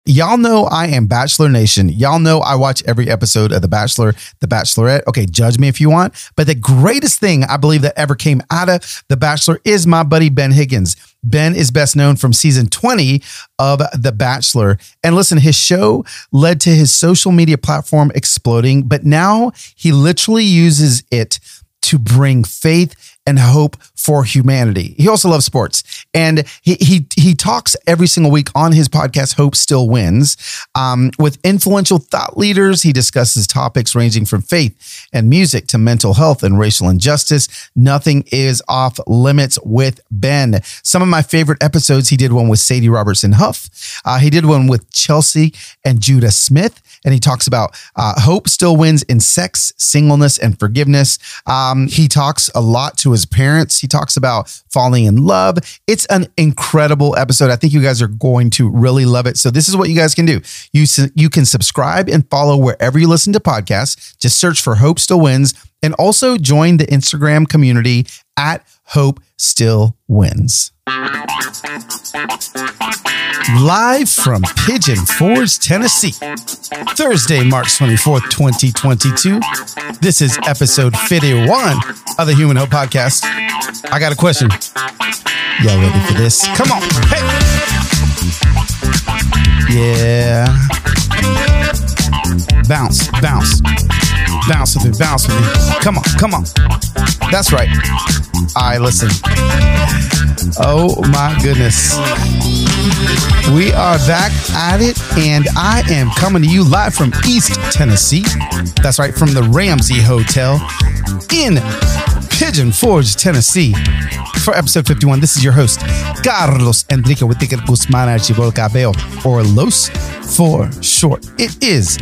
Y'all know I am Bachelor Nation. Y'all know I watch every episode of The Bachelor, The Bachelorette. Okay, judge me if you want. But the greatest thing I believe that ever came out of The Bachelor is my buddy Ben Higgins. Ben is best known from season 20 of The Bachelor. And listen, his show led to his social media platform exploding, but now he literally uses it to bring faith and hope for humanity. He also loves sports. And he talks every single week on his podcast, Hope Still Wins, with influential thought leaders. He discusses topics ranging from faith and music to mental health and racial injustice. Nothing is off limits with Ben. Some of my favorite episodes, he did one with Sadie Robertson Huff. He did one with Chelsea and Judah Smith. And he talks about hope still wins in sex, singleness, and forgiveness. He talks a lot to his parents. He talks about falling in love. It's an incredible episode. I think you guys are going to really love it. So this is what you guys can do. You can subscribe and follow wherever you listen to podcasts. Just search for Hope Still Wins and also join the Instagram community at Hope Still Wins. Live from Pigeon Forge, Tennessee, Thursday, March 24th, 2022. This is episode 51 of the Human Hope Podcast. I got a question. Y'all ready for this? Come on. Hey. Yeah. Bounce, bounce. Bounce with me, bounce with me. Come on, come on. That's right. All right, listen. Oh my goodness. We are back at it, and I am coming to you live from East Tennessee. That's right, from the Ramsey Hotel in Pigeon Forge, Tennessee. For episode 51, this is your host, Carlos Enrique Whitaker Guzman Archibol Cabello, or Los for short. It is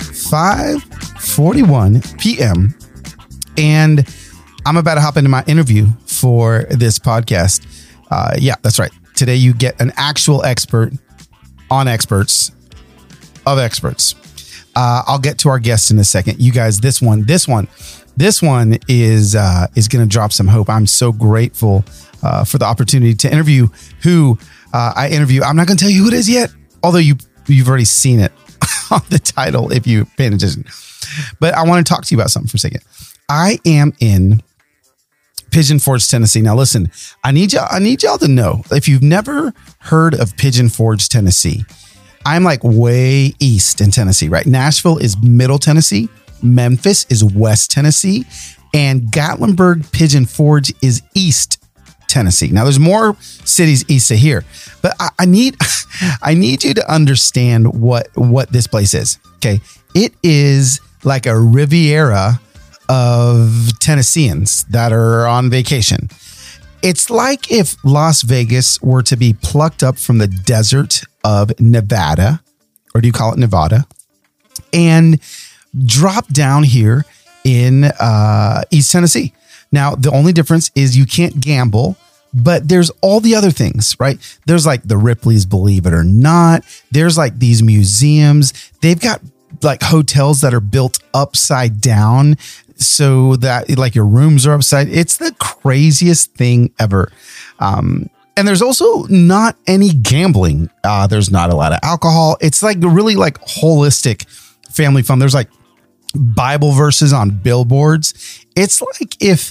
5:41 p.m., and I'm about to hop into my interview for this podcast. Yeah, that's right. Today you get an actual expert on experts of experts. I'll get to our guests in a second. You guys, this one is going to drop some hope. I'm so grateful for the opportunity to interview who I interview. I'm not going to tell you who it is yet, although you've already seen it on the title if you pay attention. But I want to talk to you about something for a second. I am in Pigeon Forge, Tennessee. Now, listen, I need y'all to know, if you've never heard of Pigeon Forge, Tennessee, I'm like way east in Tennessee, right? Nashville is middle Tennessee. Memphis is west Tennessee. And Gatlinburg, Pigeon Forge is east Tennessee. Now, there's more cities east of here, but I need you to understand what this place is. Okay. It is like a Riviera of Tennesseans that are on vacation. It's like if Las Vegas were to be plucked up from the desert of Nevada, or do you call it Nevada, and drop down here in East Tennessee. Now, the only difference is you can't gamble, but there's all the other things, right? There's like the Ripley's Believe It or Not. There's like these museums. They've got like hotels that are built upside down so that like your rooms are upside. It's the craziest thing ever. And there's also not any gambling. There's not a lot of alcohol. It's like really like holistic family fun. There's like Bible verses on billboards. It's like if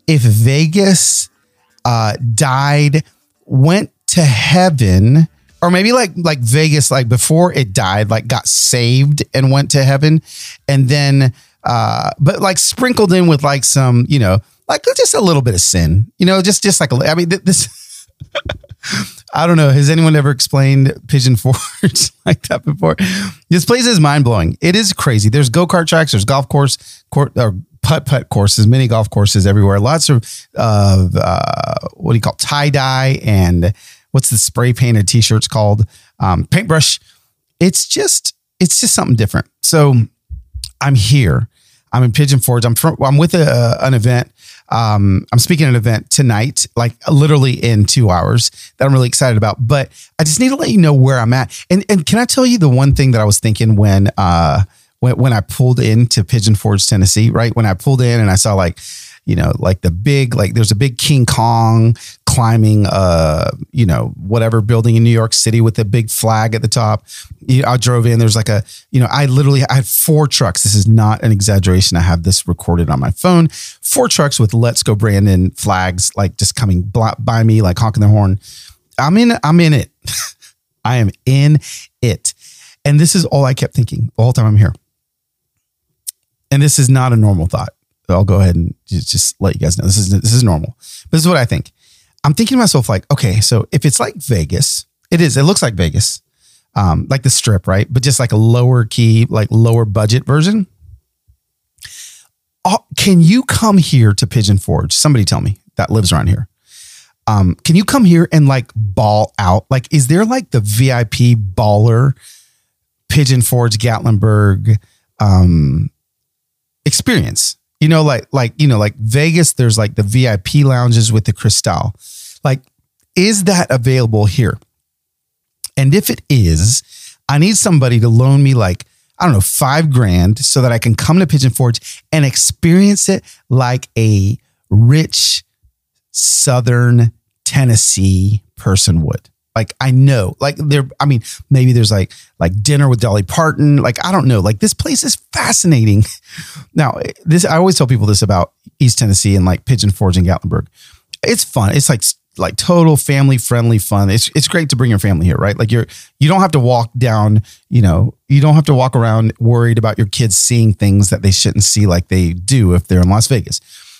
Vegas died, went to heaven, or maybe like Vegas, like before it died, like got saved and went to heaven, and then but like sprinkled in with like some, you know, like just a little bit of sin, you know, just like I mean this. I don't know. Has anyone ever explained Pigeon Forge like that before? This place is mind blowing. It is crazy. There's go-kart tracks. There's golf course or putt courses, mini golf courses everywhere. Lots of what do you call tie-dye and what's the spray painted t-shirts called? Paintbrush. It's just something different. So I'm here. I'm in Pigeon Forge. I'm with an event. I'm speaking at an event tonight, like literally in 2 hours, that I'm really excited about. But I just need to let you know where I'm at. And can I tell you the one thing that I was thinking when I pulled into Pigeon Forge, Tennessee, right? When I pulled in and I saw like, you know, like the big, like there's a big King Kong climbing, whatever building in New York City with a big flag at the top. I drove in, there's like I had 4 trucks. This is not an exaggeration. I have this recorded on my phone. 4 trucks with Let's Go Brandon flags, like just coming by me, like honking their horn. I'm in it. I am in it. And this is all I kept thinking the whole time I'm here. And this is not a normal thought. I'll go ahead and just let you guys know this is normal. But this is what I think. I'm thinking to myself, like, okay, so if it's like Vegas, it looks like Vegas, like the Strip, right? But just like a lower key, like lower budget version. Can you come here to Pigeon Forge? Somebody tell me that lives around here. Can you come here and like ball out? Like, is there like the VIP baller Pigeon Forge Gatlinburg experience? Like Vegas, there's like the VIP lounges with the Cristal. Like, is that available here? And if it is, I need somebody to loan me like, I don't know, $5,000 so that I can come to Pigeon Forge and experience it like a rich Southern Tennessee person would. Like, I know, like maybe there's like dinner with Dolly Parton. Like, I don't know, like this place is fascinating. Now I always tell people this about East Tennessee and like Pigeon Forge and Gatlinburg. It's fun. It's like total family friendly fun. It's great to bring your family here, right? Like you don't have to walk down, you don't have to walk around worried about your kids seeing things that they shouldn't see like they do if they're in Las Vegas.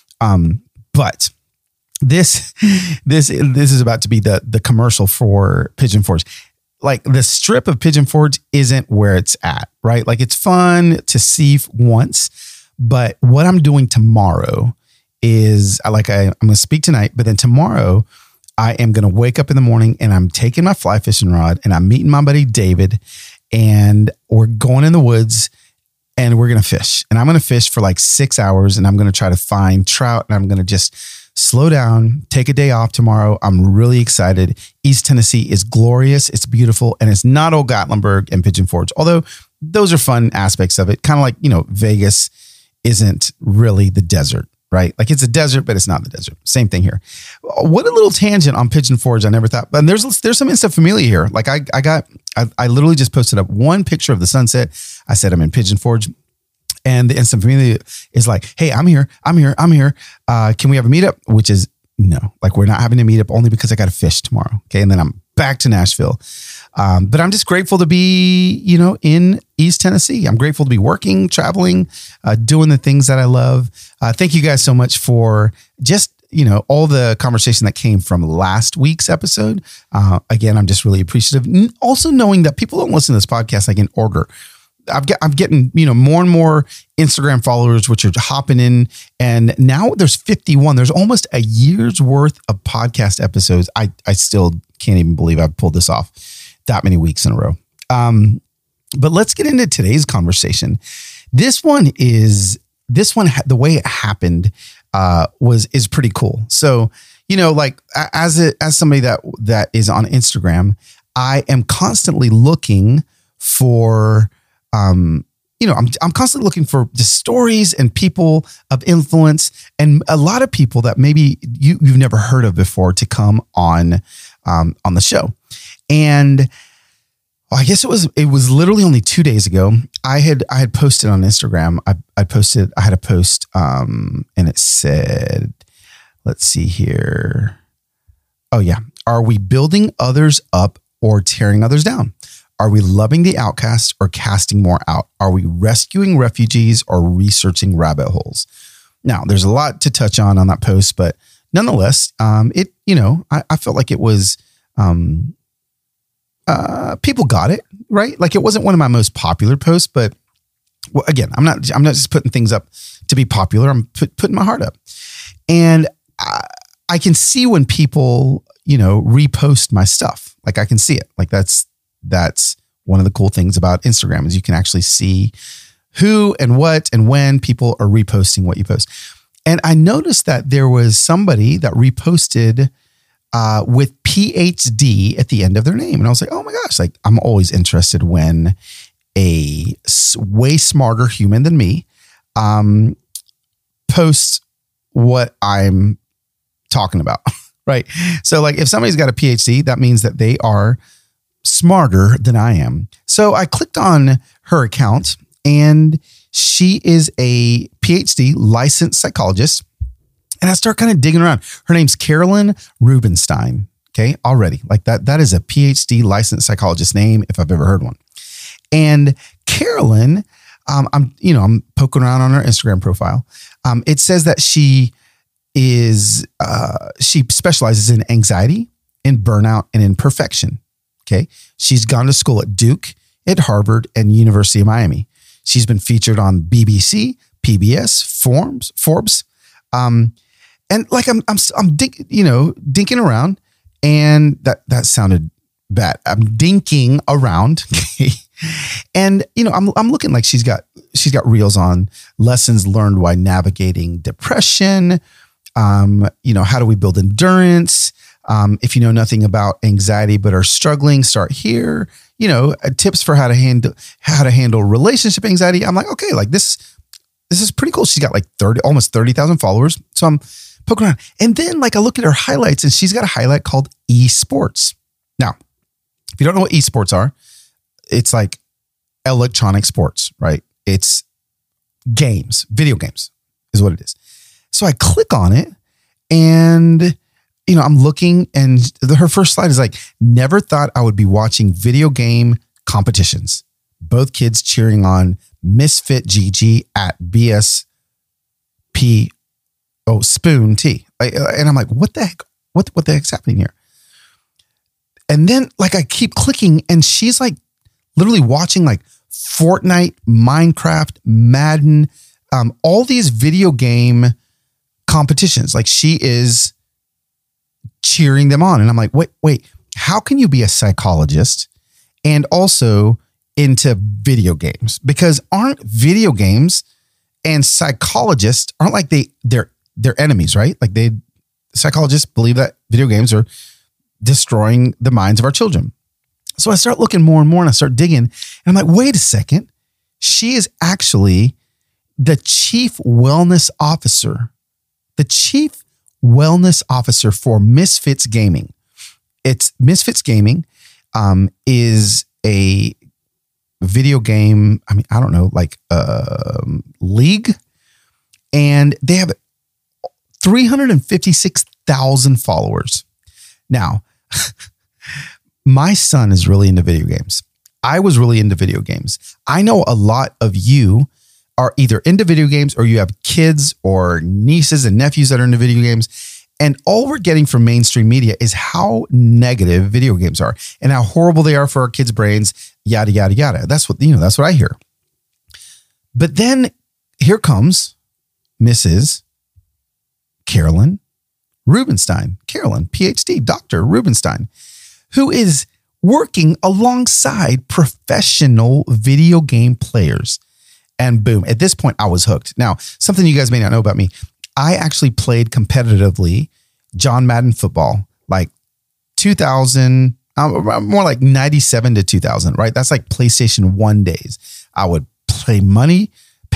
But this is about to be the commercial for Pigeon Forge. Like the Strip of Pigeon Forge isn't where it's at, right? Like it's fun to see once, but what I'm doing tomorrow is I'm going to speak tonight, but then tomorrow I am going to wake up in the morning and I'm taking my fly fishing rod and I'm meeting my buddy David and we're going in the woods and we're going to fish. And I'm going to fish for like 6 hours and I'm going to try to find trout and I'm going to just slow down, take a day off tomorrow. I'm really excited. East Tennessee is glorious. It's beautiful. And it's not old Gatlinburg and Pigeon Forge, although those are fun aspects of it. Kind of like, Vegas isn't really the desert, right? Like it's a desert, but it's not the desert. Same thing here. What a little tangent on Pigeon Forge. I never thought, but there's some Insta familia here. Like I literally just posted up one picture of the sunset. I said, I'm in Pigeon Forge. And the Instant Familia is like, hey, I'm here. Can we have a meetup? Which is no, like we're not having a meetup only because I got to fish tomorrow. Okay. And then I'm back to Nashville. But I'm just grateful to be, in East Tennessee. I'm grateful to be working, traveling, doing the things that I love. Thank you guys so much for just, all the conversation that came from last week's episode. Again, I'm just really appreciative. Also knowing that people don't listen to this podcast like in order. I'm getting, more and more Instagram followers, which are hopping in. And now there's 51. There's almost a year's worth of podcast episodes. I still can't even believe I've pulled this off that many weeks in a row. But let's get into today's conversation. This one, the way it happened, is pretty cool. So, like as somebody that is on Instagram, I am constantly looking for, I'm constantly looking for just stories and people of influence and a lot of people that maybe you've never heard of before to come on the show. And I guess it was literally only 2 days ago. I had posted on Instagram. I had a post, and it said, let's see here. Oh yeah. Are we building others up or tearing others down? Are we loving the outcast or casting more out? Are we rescuing refugees or researching rabbit holes? Now, there's a lot to touch on that post, but nonetheless, I felt like it was, people got it, right? Like it wasn't one of my most popular posts, but again, I'm not just putting things up to be popular. I'm putting my heart up. And I can see when people, repost my stuff. Like I can see it. Like that's one of the cool things about Instagram is you can actually see who and what and when people are reposting what you post. And I noticed that there was somebody that reposted with PhD at the end of their name. And I was like, oh my gosh, like I'm always interested when a way smarter human than me posts what I'm talking about. Right. So like if somebody's got a PhD, that means that they are smarter than I am. So I clicked on her account and she is a PhD licensed psychologist. And I start kind of digging around. Her name's Carolyn Rubenstein. Okay. Already like that is a PhD licensed psychologist name if I've ever heard one. And Carolyn, I'm poking around on her Instagram profile. It says that she specializes in anxiety, in burnout, and in perfection. Okay. She's gone to school at Duke, at Harvard, and University of Miami. She's been featured on BBC, PBS, Forbes. And like I'm dinking around, and that sounded bad. I'm dinking around. Okay. And I'm looking like she's got reels on lessons learned while navigating depression. How do we build endurance? If you know nothing about anxiety but are struggling, start here. Tips for how to handle relationship anxiety. I'm like, okay, like this is pretty cool. She's got like almost 30,000 followers. So I'm poking around. And then like I look at her highlights and she's got a highlight called esports. Now, if you don't know what esports are, it's like electronic sports, right? It's games, video games is what it is. So I click on it and, I'm looking and her first slide is like, never thought I would be watching video game competitions. Both kids cheering on Misfit GG at BSP. Oh, Spoon T. And I'm like, what the heck? What the heck's happening here? And then like I keep clicking and she's like literally watching like Fortnite, Minecraft, Madden, all these video game competitions. Like she is cheering them on. And I'm like, wait, how can you be a psychologist and also into video games? Because aren't video games and psychologists aren't like they're enemies, right? Like psychologists believe that video games are destroying the minds of our children. So I start looking more and more and I start digging and I'm like, wait a second. She is actually the chief wellness officer for Misfits Gaming. It's Misfits Gaming is a video game. I mean, I don't know, like league, and they have 356,000 followers. Now, my son is really into video games. I was really into video games. I know a lot of you are either into video games or you have kids or nieces and nephews that are into video games. And all we're getting from mainstream media is how negative video games are and how horrible they are for our kids' brains, yada, yada, yada. That's what I hear. But then here comes Mrs. Carolyn Rubenstein. Carolyn, PhD, Dr. Rubenstein, who is working alongside professional video game players. And boom, at this point, I was hooked. Now, something you guys may not know about me, I actually played competitively John Madden football, like 2000, more like 97 to 2000, right? That's like PlayStation 1 days. I would pay money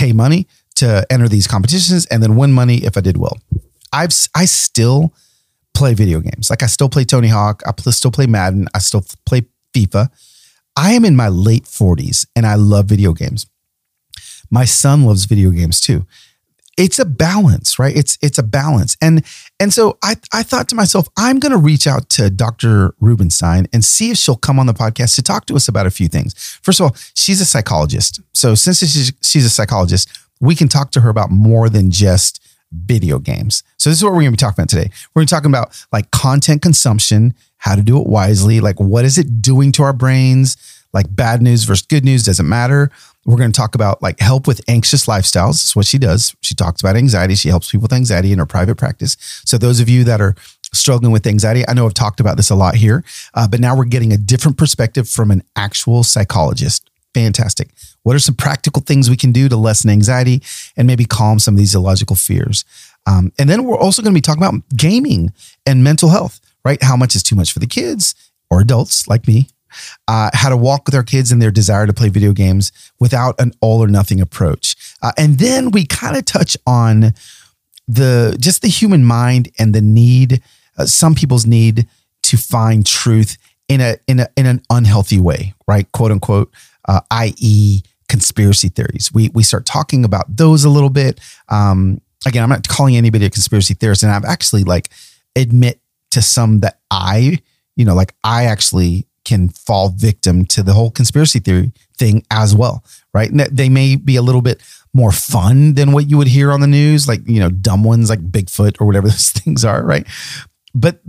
to enter these competitions and then win money if I did well. I still play video games. Like I still play Tony Hawk. I still play Madden. I still play FIFA. I am in my late 40s and I love video games. My son loves video games too. It's a balance, right? It's a balance. And so I thought to myself, I'm going to reach out to Dr. Rubenstein and see if she'll come on the podcast to talk to us about a few things. First of all, she's a psychologist. So since she's a psychologist, we can talk to her about more than just video games. So this is what we're going to be talking about today. We're going to be talking about like content consumption, how to do it wisely, like what is it doing to our brains, like bad news versus good news, doesn't matter. We're going to talk about like help with anxious lifestyles. That's what she does. She talks about anxiety. She helps people with anxiety in her private practice. So those of you that are struggling with anxiety, I know I've talked about this a lot here, but now we're getting a different perspective from an actual psychologist. Fantastic. What are some practical things we can do to lessen anxiety and maybe calm some of these illogical fears? And then we're also going to be talking about gaming and mental health, right? How much is too much for the kids or adults like me? How to walk with our kids and their desire to play video games without an all or nothing approach. And then we kind of touch on the human mind and the need some people's need to find truth in an unhealthy way, right? Quote unquote, i.e. conspiracy theories. We start talking about those a little bit. Again, I'm not calling anybody a conspiracy theorist, and I've actually admit to some that I actually can fall victim to the whole conspiracy theory thing as well, right? And they may be a little bit more fun than what you would hear on the news, dumb ones like Bigfoot or whatever those things are, right? But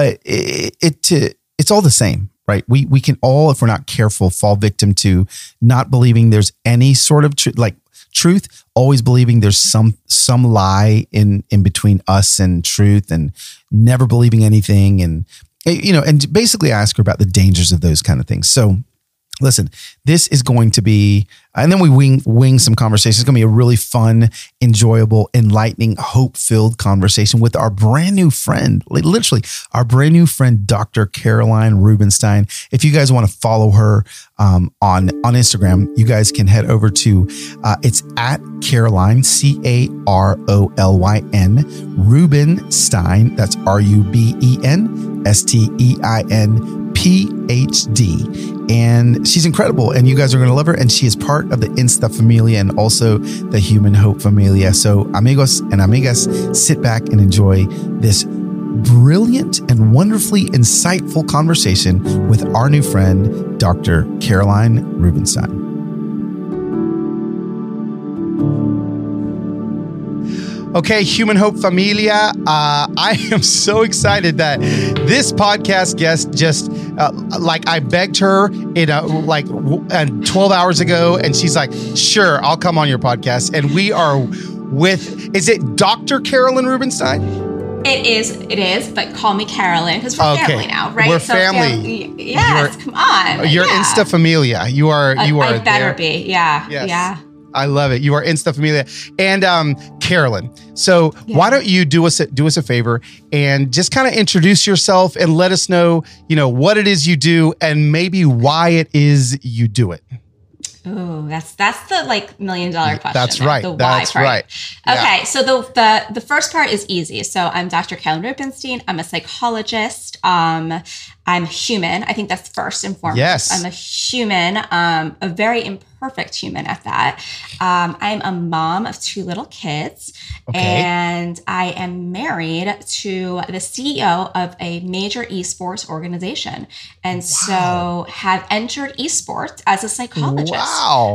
it's all the same, right? We can all, if we're not careful, fall victim to not believing there's any sort of truth, always believing there's some lie in between us and truth, and never believing anything, and basically ask her about the dangers of those kind of things. So listen, this is going to be, and then we wing some conversations. It's going to be a really fun, enjoyable, enlightening, hope-filled conversation with our brand new friend, literally our brand new friend, Dr. Caroline Rubenstein. If you guys want to follow her on Instagram, you guys can head over to, it's at Caroline, Carolyn, Rubenstein. That's RUBENSTEIN PhD. And she's incredible, and you guys are going to love her. And she is part of the Insta Familia and also the Human Hope Familia. So amigos and amigas, sit back and enjoy this brilliant and wonderfully insightful conversation with our new friend, Dr. Caroline Rubenstein. Okay, Human Hope Familia. I am so excited that this podcast guest just, I begged her 12 hours ago, and she's like, sure, I'll come on your podcast. And we are with, is it Dr. Caroline Rubenstein? It is, but call me Carolyn because we're family now, right? We're family. Yes, come on. You're Insta Familia. You are. I better be. Yeah. Yes. Yeah. I love it. You are Insta Familia. And Carolyn, so why don't you do us a favor and just kind of introduce yourself and let us know, what it is you do and maybe why it is you do it. Oh, that's the $1 million question. That's right. The why that's part. Right. Okay, yeah. so the first part is easy. So I'm Dr. Caroline Rubenstein. I'm a psychologist. I'm human. I think that's first and foremost. Yes. I'm a human, a very imperfect human at that. I'm a mom of 2 little kids, and I am married to the CEO of a major esports organization. And so have entered esports as a psychologist. Wow.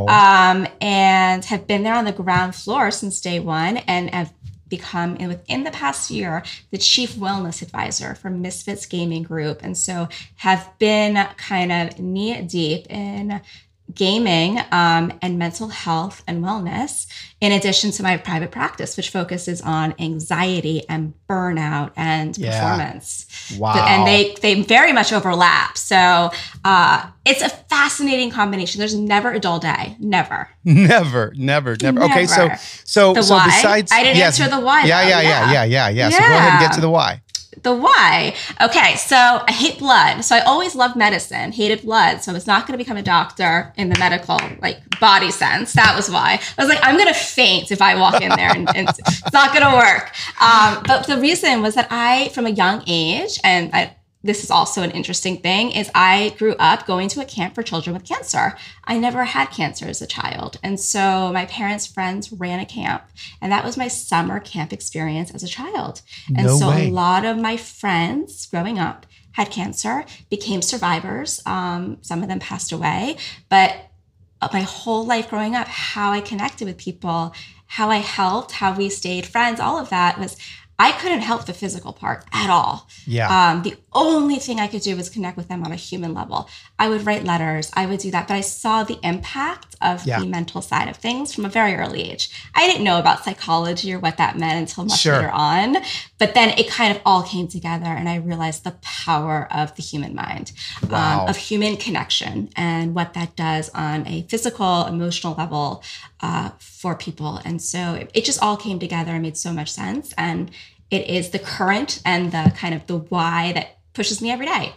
And have been there on the ground floor since day one, and have become, within the past year, the chief wellness advisor for Misfits Gaming Group. And so have been kind of knee deep in gaming and mental health and wellness, in addition to my private practice, which focuses on anxiety and burnout and performance. Wow. And they very much overlap. So it's a fascinating combination. There's never a dull day. Never. Never. Okay, so why? Besides, I didn't answer the why. Yeah. So go ahead and get to the why. The why. Okay, so I hate blood. So I always loved medicine, hated blood. So I was not going to become a doctor in the medical body sense. That was why. I was like, I'm going to faint if I walk in there and it's not going to work. But the reason was that I, from a young age, and this is also an interesting thing, is I grew up going to a camp for children with cancer. I never had cancer as a child. And so my parents' friends ran a camp, and that was my summer camp experience as a child. And a lot of my friends growing up had cancer, became survivors. Some of them passed away, but my whole life growing up, how I connected with people, how I helped, how we stayed friends, all of that was, I couldn't help the physical part at all. Yeah. The only thing I could do was connect with them on a human level. I would write letters. I would do that. But I saw the impact of the mental side of things from a very early age. I didn't know about psychology or what that meant until much later on. But then it kind of all came together, and I realized the power of the human mind, of human connection, and what that does on a physical, emotional level for people. And so it just all came together and made so much sense. And it is the current and the kind of the why that pushes me every day.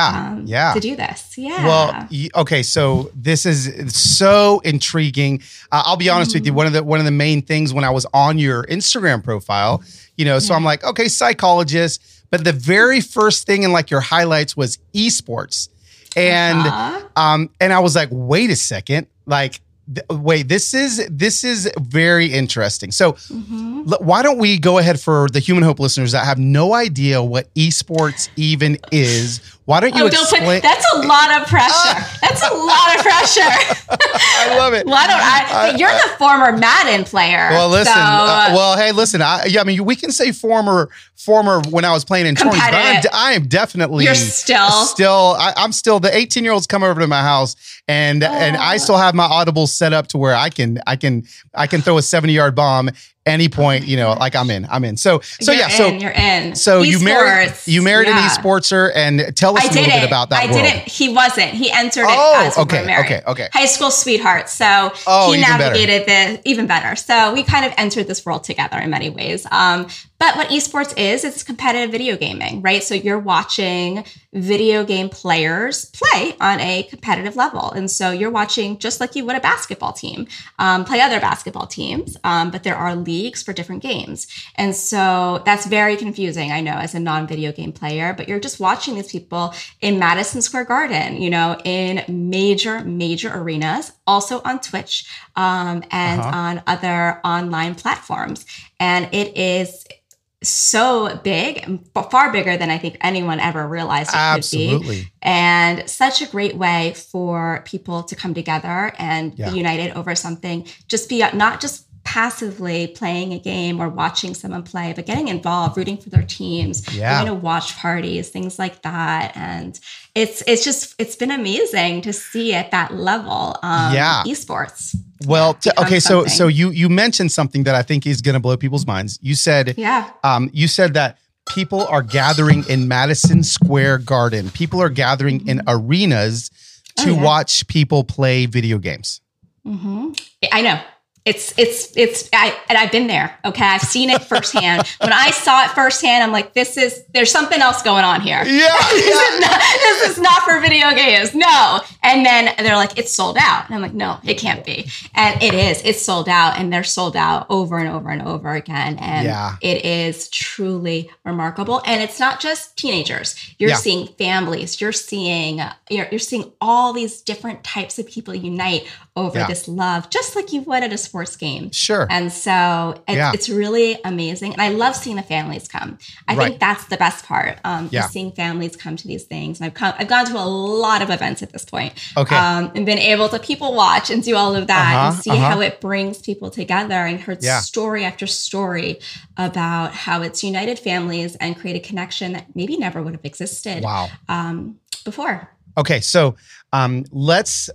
To do this. Yeah. Well, okay. So this is so intriguing. I'll be honest with you. One of the main things when I was on your Instagram profile, so I'm like, okay, psychologist, but the very first thing in like your highlights was esports. And and I was like, wait a second, like wait, this is very interesting. So why don't we go ahead for the Human Hope listeners that have no idea what esports even is? Why don't you explain? That's a lot of pressure. That's a lot of pressure. I love it. Why don't I? You're the former Madden player. Well, listen. Hey, listen. I mean, we can say former when I was playing in 20s, but I am definitely. You're still. I'm still the 18-year-olds come over to my house, and I still have my audible set up to where I can throw a 70-yard bomb any point, you know, like I'm in. So you're in. So you married an esportser, and tell us a little bit about that world. He wasn't. He entered it as we were married. Okay. High school sweetheart. So he navigated even better. So we kind of entered this world together in many ways. But what esports is, it's competitive video gaming, right? So you're watching video game players play on a competitive level. And so you're watching just like you would a basketball team, play other basketball teams. But there are leagues for different games. And so that's very confusing, I know, as a non-video game player, but you're just watching these people in Madison Square Garden, you know, in major arenas, also on Twitch, and on other online platforms. And it is so big, far bigger than I think anyone ever realized it could be. And such a great way for people to come together and be united over something, not just passively playing a game or watching someone play, but getting involved, rooting for their teams, going to watch parties, things like that. And it's been amazing to see at that level, esports. Well, so you mentioned something that I think is going to blow people's minds. You said, that people are gathering in Madison Square Garden. People are gathering in arenas to watch people play video games. I know. I've been there. Okay. I've seen it firsthand. When I saw it firsthand, I'm like, there's something else going on here. This is not for video games. No. And then they're like, it's sold out. And I'm like, no, it can't be. And it is. It's sold out, and they're sold out over and over and over again. And it is truly remarkable. And it's not just teenagers. You're seeing families. You're seeing all these different types of people unite over this love, just like you would at a sports game. Sure. And so it's really amazing. And I love seeing the families come. I think that's the best part. Seeing families come to these things. And I've gone to a lot of events at this point. Okay. And been able to people watch and do all of that and see how it brings people together, and heard story after story about how it's united families and created connection that maybe never would have existed before. Okay. So let's...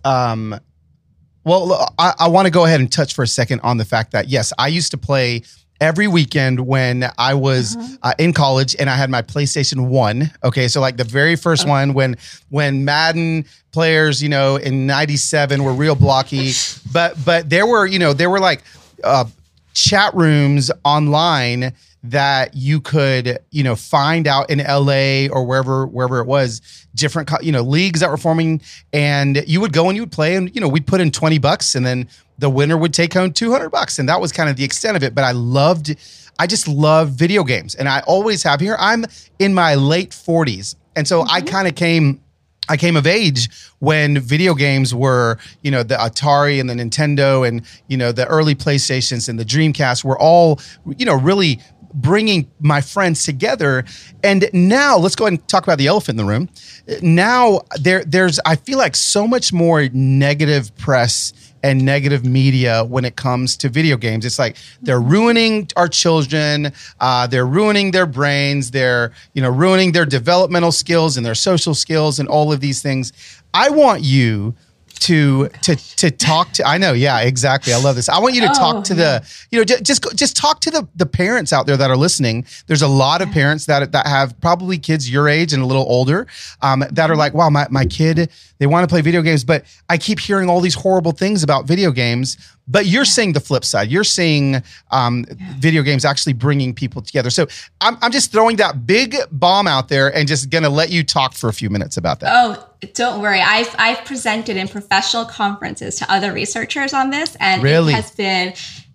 Well, I want to go ahead and touch for a second on the fact that, yes, I used to play every weekend when I was in college, and I had my PlayStation 1. Okay. So like the very first one when Madden players, you know, in 97 were real blocky, but there were like chat rooms online that you could, you know, find out in LA or wherever it was, different, you know, leagues that were forming, and you would go and you would play, and, you know, we'd put in $20 and then the winner would take home $200. And that was kind of the extent of it. But I just love video games, and I always have. Here I'm in my late 40s. And so I came of age when video games were, you know, the Atari and the Nintendo and, you know, the early PlayStations and the Dreamcast were all, you know, really bringing my friends together. And now let's go ahead and talk about the elephant in the room. Now there's, I feel like, so much more negative press and negative media when it comes to video games. It's like they're ruining our children. They're ruining their brains. They're, you know, ruining their developmental skills and their social skills and all of these things. I want you to talk to, I know. Yeah, exactly. I love this. I want you to talk to the, you know, just talk to the parents out there that are listening. There's a lot of parents that have probably kids your age and a little older, that are like, wow, my kid, they want to play video games, but I keep hearing all these horrible things about video games. But you're seeing the flip side. You're seeing video games actually bringing people together. So I'm just throwing that big bomb out there and just going to let you talk for a few minutes about that. Oh, don't worry. I've presented in professional conferences to other researchers on this, and it has been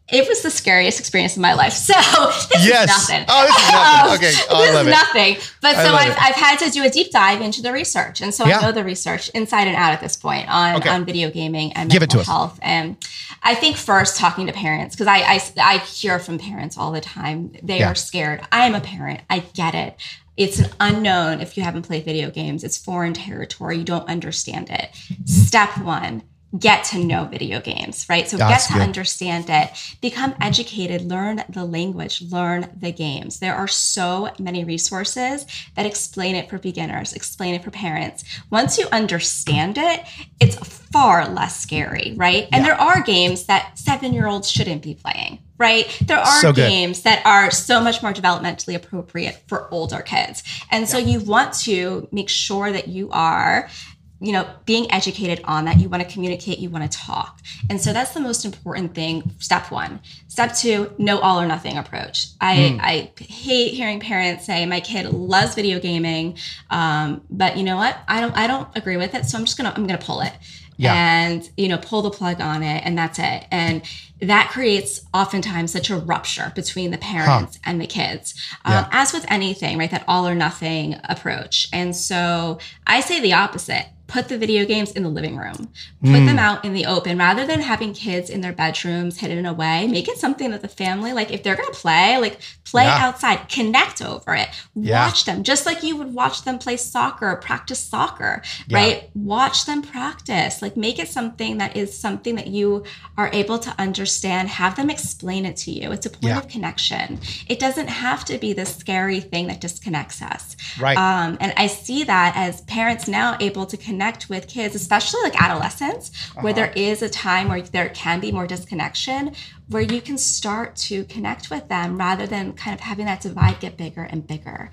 It was the scariest experience of my life. So this is nothing. Oh, this is nothing. Okay. Oh, this I love is nothing. But so I've had to do a deep dive into the research. And so I know the research inside and out at this point on video gaming and mental health. And I think first talking to parents, because I hear from parents all the time. They are scared. I am a parent. I get it. It's an unknown. If you haven't played video games, it's foreign territory. You don't understand it. Step one, get to know video games, right? So get to understand it, become educated, learn the language, learn the games. There are so many resources that explain it for beginners, explain it for parents. Once you understand it, it's far less scary, right? And there are games that 7-year-olds shouldn't be playing, right? There are games that are so much more developmentally appropriate for older kids. And so you want to make sure that you are being educated on that. You want to communicate, you want to talk. And so that's the most important thing. Step one. Step two, no all or nothing approach. I hate hearing parents say, my kid loves video gaming, but you know what? I don't agree with it. So I'm going to pull it. And, pull the plug on it, and that's it. And that creates oftentimes such a rupture between the parents and the kids, as with anything, right? That all or nothing approach. And so I say the opposite. Put the video games in the living room. Put them out in the open. Rather than having kids in their bedrooms hidden away, make it something that the family, like if they're going to play outside, connect over it. Watch them. Just like you would watch them play soccer, practice soccer, right? Watch them practice. Like make it something that is something that you are able to understand. Have them explain it to you. It's a point of connection. It doesn't have to be this scary thing that disconnects us. Right. And I see that as parents now able to connect with kids, especially like adolescents, where there is a time where there can be more disconnection, where you can start to connect with them rather than kind of having that divide get bigger and bigger.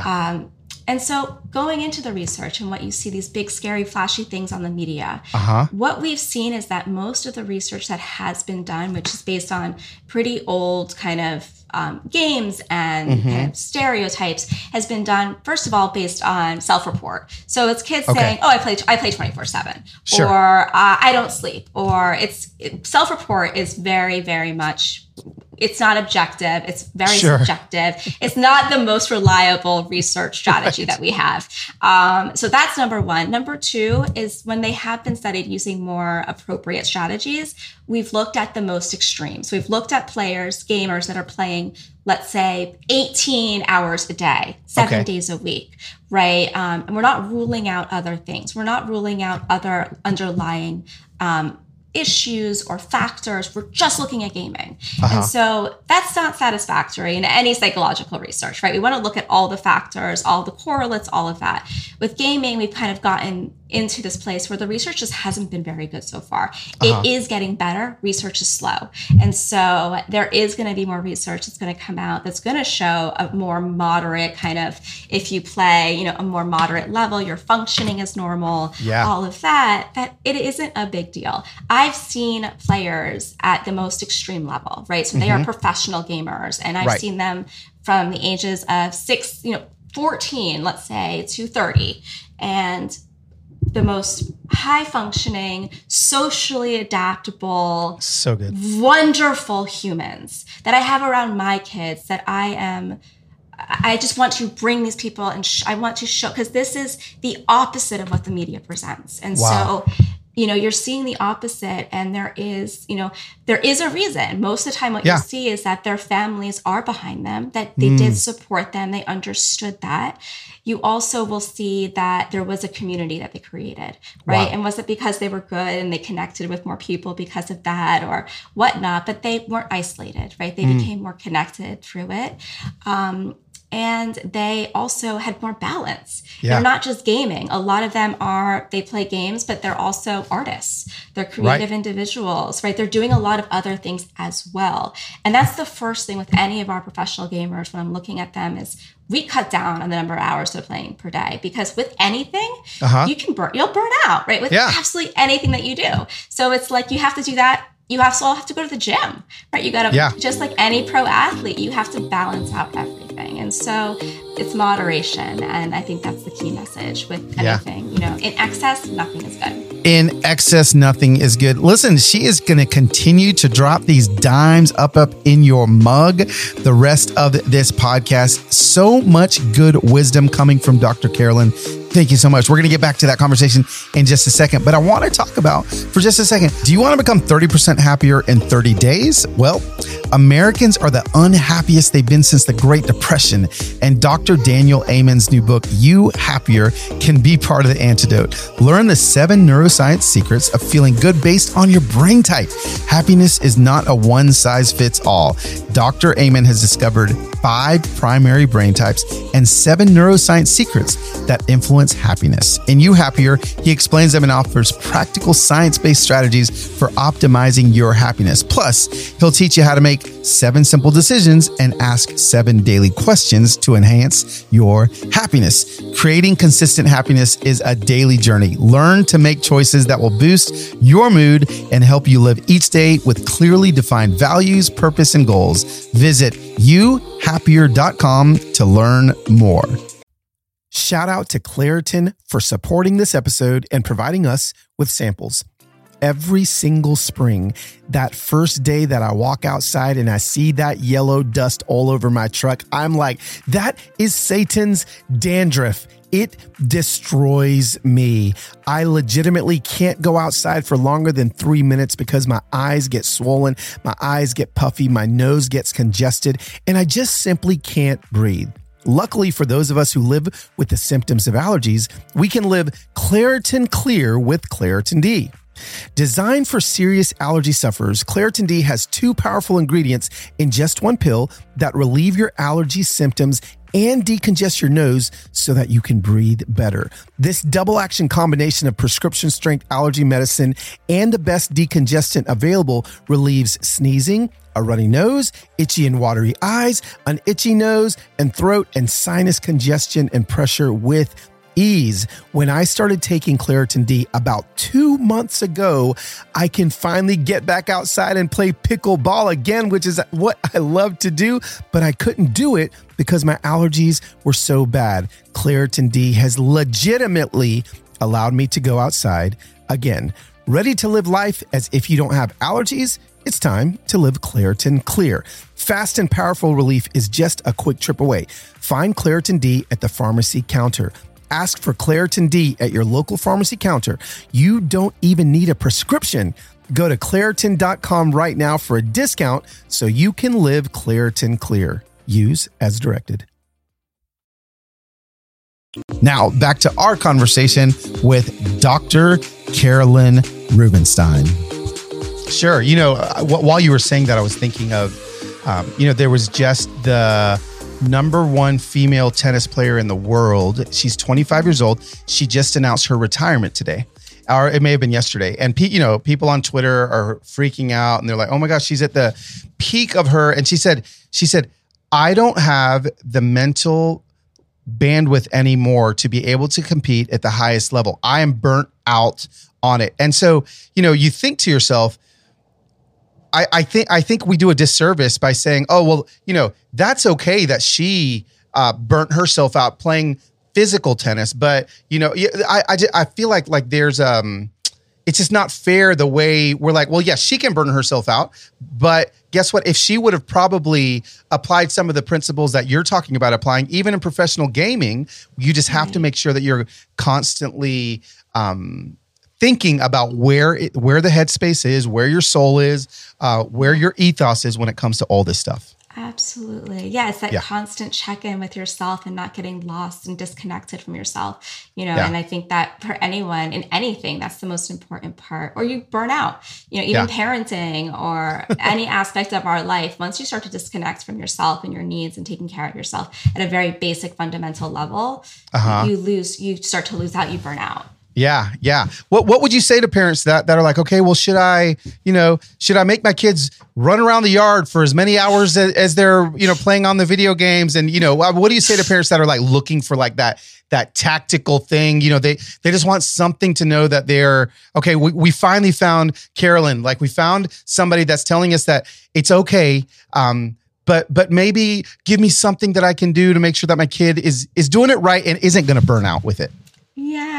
And so going into the research and what you see, these big, scary, flashy things on the media, what we've seen is that most of the research that has been done, which is based on pretty old kind of games and kind of stereotypes, has been done, first of all, based on self-report. So it's kids saying, oh, I play 24/7, or I don't sleep, or self-report is very, very much, it's not objective. It's very subjective. It's not the most reliable research strategy that we have. So that's number one. Number two is when they have been studied using more appropriate strategies, we've looked at the most extremes. We've looked at gamers that are playing, let's say, 18 hours a day, 7 days a week, right? And we're not ruling out other things. We're not ruling out other underlying issues or factors. We're just looking at gaming. And so that's not satisfactory in any psychological research, right? We want to look at all the factors, all the correlates, all of that. With gaming, we've kind of gotten into this place where the research just hasn't been very good so far. It is getting better. Research is slow. And so there is going to be more research that's going to come out that's going to show a more moderate kind of, if you play, a more moderate level, you're functioning as normal, all of that it isn't a big deal. I've seen players at the most extreme level, right? So they are professional gamers, and I've seen them from the ages of 14, let's say, to 30. And the most high functioning, socially adaptable, so good, wonderful humans that I have around my kids, that I just want to bring these people and I want to show, because this is the opposite of what the media presents. And so, you're seeing the opposite, and there is a reason. Most of the time what you see is that their families are behind them, that they did support them. They understood that. You also will see that there was a community that they created, right? And was it because they were good and they connected with more people because of that or whatnot, but they weren't isolated, right? They became more connected through it. And they also had more balance. They're not just gaming. A lot of them they play games, but they're also artists. They're creative individuals, right? They're doing a lot of other things as well. And that's the first thing with any of our professional gamers when I'm looking at them is we cut down on the number of hours they're playing per day, because with anything, you'll burn out, right? With absolutely anything that you do. So it's like you have to do that. You also have to go to the gym, right? You got to, just like any pro athlete, you have to balance out everything. And so it's moderation. And I think that's the key message with anything, in excess, nothing is good. In excess, nothing is good. Listen, she is going to continue to drop these dimes up in your mug the rest of this podcast. So much good wisdom coming from Dr. Carolyn. Thank you so much. We're going to get back to that conversation in just a second, but I want to talk about for just a second. Do you want to become 30% happier in 30 days? Well, Americans are the unhappiest they've been since the Great Depression, and Dr. Daniel Amen's new book, You Happier, can be part of the antidote. Learn the 7 neuroscience secrets of feeling good based on your brain type. Happiness is not a one-size-fits-all. Dr. Amen has discovered 5 primary brain types and 7 neuroscience secrets that influence happiness. In You Happier, he explains them and offers practical science-based strategies for optimizing your happiness. Plus, he'll teach you how to make 7 simple decisions and ask 7 daily questions to enhance your happiness. Creating consistent happiness is a daily journey. Learn to make choices that will boost your mood and help you live each day with clearly defined values, purpose, and goals. Visit youhappier.com to learn more. Shout out to Claritin for supporting this episode and providing us with samples. Every single spring, that first day that I walk outside and I see that yellow dust all over my truck, I'm like, that is Satan's dandruff. It destroys me. I legitimately can't go outside for longer than 3 minutes because my eyes get swollen, my eyes get puffy, my nose gets congested, and I just simply can't breathe. Luckily for those of us who live with the symptoms of allergies, we can live Claritin Clear with Claritin D. Designed for serious allergy sufferers, Claritin D has 2 powerful ingredients in just one pill that relieve your allergy symptoms and decongest your nose so that you can breathe better. This double action combination of prescription strength allergy medicine and the best decongestant available relieves sneezing, a runny nose, itchy and watery eyes, an itchy nose and throat, and sinus congestion and pressure with ease. When I started taking Claritin D about 2 months ago, I can finally get back outside and play pickleball again, which is what I love to do, but I couldn't do it because my allergies were so bad. Claritin D has legitimately allowed me to go outside again. Ready to live life as if you don't have allergies? It's time to live Claritin Clear. Fast and powerful relief is just a quick trip away. Find Claritin D at the pharmacy counter. Ask for Claritin D at your local pharmacy counter. You don't even need a prescription. Go to Claritin.com right now for a discount so you can live Claritin Clear. Use as directed. Now, back to our conversation with Dr. Carolyn Rubenstein. Sure. You know, while you were saying that, I was thinking of, there was just the #1 female tennis player in the world. She's 25 years old. She just announced her retirement today, or it may have been yesterday. And people on Twitter are freaking out and they're like, "Oh my gosh, she's at the peak of her." And she said, "I don't have the mental bandwidth anymore to be able to compete at the highest level. I am burnt out on it." And so, you think to yourself, I think we do a disservice by saying, "Oh, well, that's okay that she burnt herself out playing physical tennis." But I feel like there's it's just not fair the way we're like, well, yes, she can burn herself out, but guess what? If she would have probably applied some of the principles that you're talking about applying, even in professional gaming, you just have to make sure that you're constantly thinking about where the headspace is, where your soul is, where your ethos is when it comes to all this stuff. Absolutely. Yeah. It's that constant check-in with yourself and not getting lost and disconnected from yourself, and I think that for anyone in anything, that's the most important part. Or you burn out, even parenting or any aspect of our life. Once you start to disconnect from yourself and your needs and taking care of yourself at a very basic fundamental level, you start to lose out, you burn out. Yeah. Yeah. What would you say to parents that are like, okay, well, should I make my kids run around the yard for as many hours as they're, playing on the video games? And, what do you say to parents that are like looking for like that tactical thing? They just want something to know that they're okay. We finally found Carolyn. Like we found somebody that's telling us that it's okay. But maybe give me something that I can do to make sure that my kid is doing it right and isn't going to burn out with it. Yeah.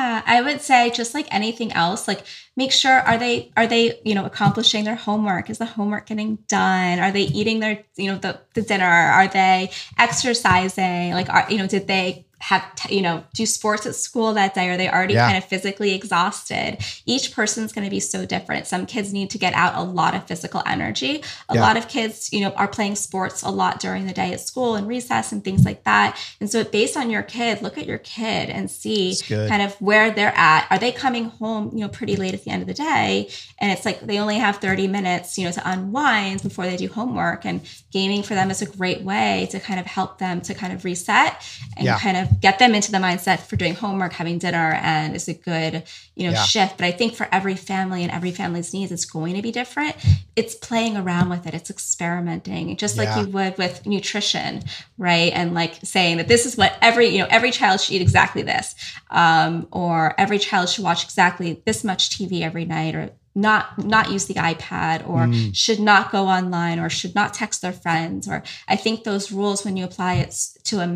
Yeah, I would say just like anything else, like make sure are they accomplishing their homework? Is the homework getting done? Are they eating their the dinner? Are they exercising? Like did they have do sports at school that day? Are they already kind of physically exhausted? Each person's going to be so different. Some kids need to get out a lot of physical energy. A lot of kids are playing sports a lot during the day at school and recess and things like that. And so based on your kid, look at your kid and see kind of where they're at. Are they coming home pretty late at the end of the day, and it's like they only have 30 minutes to unwind before they do homework? And gaming for them is a great way to kind of help them to kind of reset and kind of get them into the mindset for doing homework, having dinner, and it's a good, shift. But I think for every family and every family's needs, it's going to be different. It's playing around with it. It's experimenting, just like you would with nutrition, right? And like saying that this is what every child should eat exactly this, or every child should watch exactly this much TV every night, or not use the iPad, or should not go online, or should not text their friends. Or I think those rules, when you apply it to the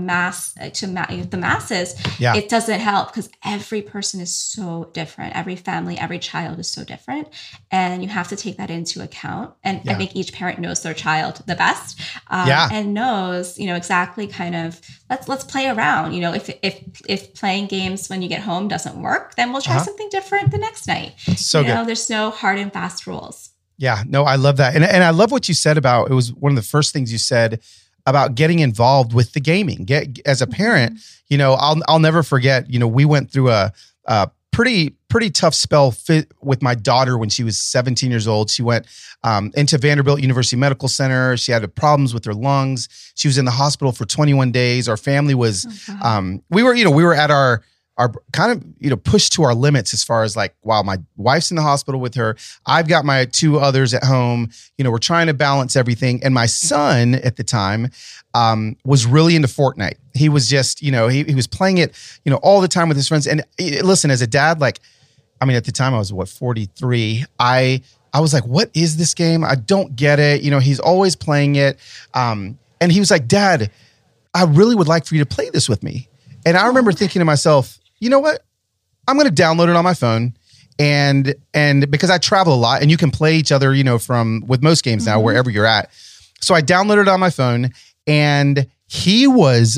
masses, it doesn't help, because every person is so different. Every family, every child is so different, and you have to take that into account. And I think each parent knows their child the best, and knows exactly kind of let's play around. If playing games when you get home doesn't work, then we'll try something different the next night. So good. There's no hard and fast rules. Yeah, no, I love that. And I love what you said about, it was one of the first things you said about getting involved with the gaming. As a parent, I'll never forget, we went through a pretty tough spell with my daughter when she was 17 years old. She went into Vanderbilt University Medical Center. She had problems with her lungs. She was in the hospital for 21 days. Our family was, we were at our kind of, pushed to our limits as far as like, wow, my wife's in the hospital with her. I've got my two others at home. We're trying to balance everything. And my son at the time was really into Fortnite. He was just, he was playing it, all the time with his friends. And listen, as a dad, like, at the time I was 43. I was like, what is this game? I don't get it. He's always playing it. And he was like, Dad, I really would like for you to play this with me. And I remember thinking to myself, you know what? I'm going to download it on my phone. And because I travel a lot and you can play each other, with most games now, wherever you're at. So I downloaded it on my phone, and he was,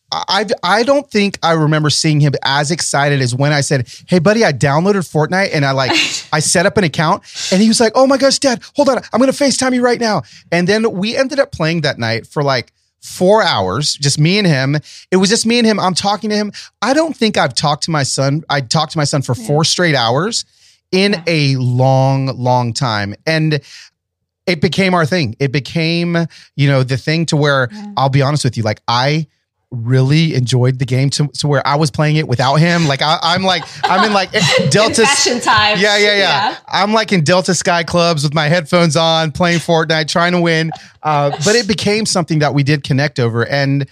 I don't think I remember seeing him as excited as when I said, hey buddy, I downloaded Fortnite and I set up an account, and he was like, oh my gosh, Dad, hold on. I'm going to FaceTime you right now. And then we ended up playing that night for like 4 hours, just me and him. It was just me and him. I'm talking to him. I don't think I've talked to my son. I talked to my son for 4 straight hours in a long, long time. And it became our thing. It became, the thing to where I'll be honest with you, like I really enjoyed the game to where I was playing it without him. Like I'm in like Delta Confession time. Yeah. I'm like in Delta Sky clubs with my headphones on, playing Fortnite, trying to win. But it became something that we did connect over. And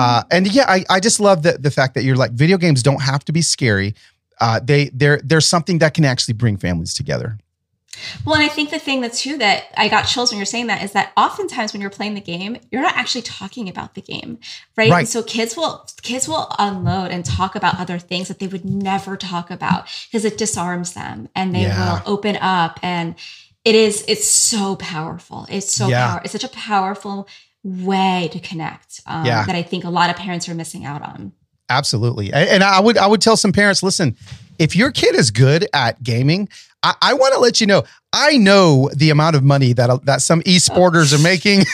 I just love the fact that you're like, video games don't have to be scary. There's something that can actually bring families together. Well, and I think the thing that I got chills when you're saying that is that oftentimes when you're playing the game, you're not actually talking about the game, right? And so kids will unload and talk about other things that they would never talk about, because it disarms them, and they will open up, and it's so powerful. It's so powerful. It's such a powerful way to connect that I think a lot of parents are missing out on. Absolutely. And I would tell some parents, listen, if your kid is good at gaming, I want to let you know, I know the amount of money that some esporters are making.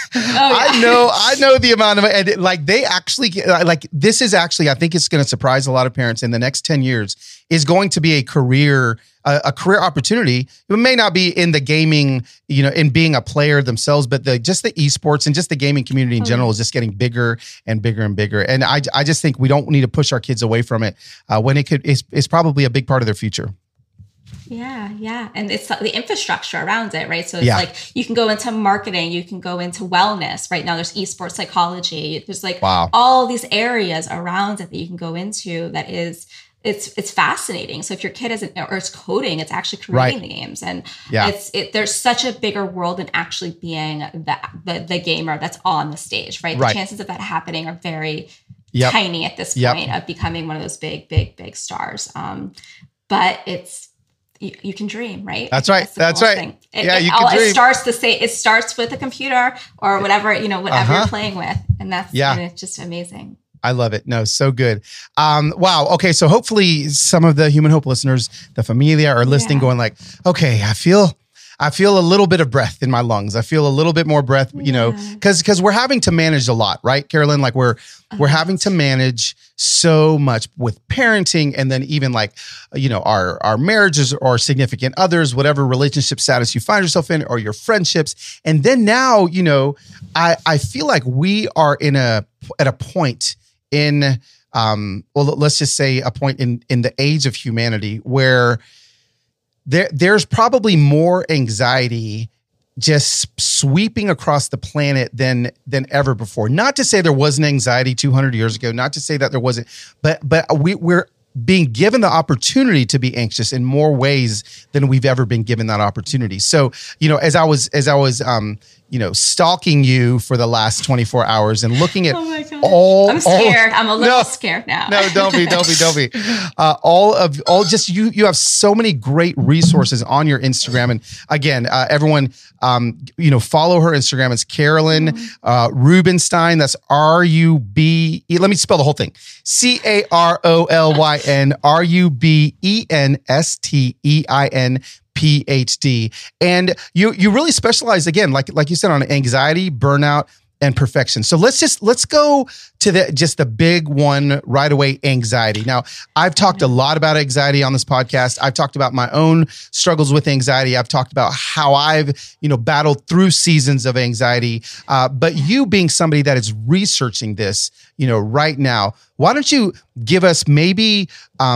I know the amount of, and like they actually, like this is actually, I think it's going to surprise a lot of parents in the next 10 years, is going to be a career opportunity. It may not be in the gaming, in being a player themselves, but just the esports and just the gaming community in general is just getting bigger and bigger and bigger. And I just think we don't need to push our kids away from it when it's probably a big part of their future. Yeah. And it's the infrastructure around it, right? So it's like you can go into marketing, you can go into wellness. Right now there's esports psychology. There's like all these areas around it that you can go into that is it's fascinating. So if your kid it's coding, it's actually creating the games, and there's such a bigger world than actually being the gamer that's on the stage, right? The chances of that happening are very, tiny at this point of becoming one of those big stars. But it's, you can dream, right? That's right. That's right. You can dream. It starts with a computer or whatever, whatever you're playing with. And and it's just amazing. I love it. No, so good. Wow. Okay. So hopefully some of the Human Hope listeners, the familia, are listening going like, okay, I feel a little bit of breath in my lungs. I feel a little bit more breath, because we're having to manage a lot, right, Carolyn? Like we're having to manage so much with parenting, and then even like, our marriages or significant others, whatever relationship status you find yourself in, or your friendships. And then now, I feel like we are at a point in, let's just say a point in the age of humanity where there's probably more anxiety just sweeping across the planet than ever before. Not to say there wasn't anxiety 200 years ago, not to say that there wasn't, but we're being given the opportunity to be anxious in more ways than we've ever been given that opportunity. So, as I was stalking you for the last 24 hours and looking at I'm scared. I'm a little scared now. No, don't be. You have so many great resources on your Instagram. And again, everyone, follow her Instagram. It's Carolyn Rubenstein. That's R-U-B. Let me spell the whole thing. CAROLYN RUBENSTEIN PhD. And you really specialize, again, like you said, on anxiety, burnout, and perfection. So let's go to the big one right away, anxiety. Now, I've talked a lot about anxiety on this podcast. I've talked about my own struggles with anxiety. I've talked about how I've, battled through seasons of anxiety. But you being somebody that is researching this, right now, why don't you give us maybe,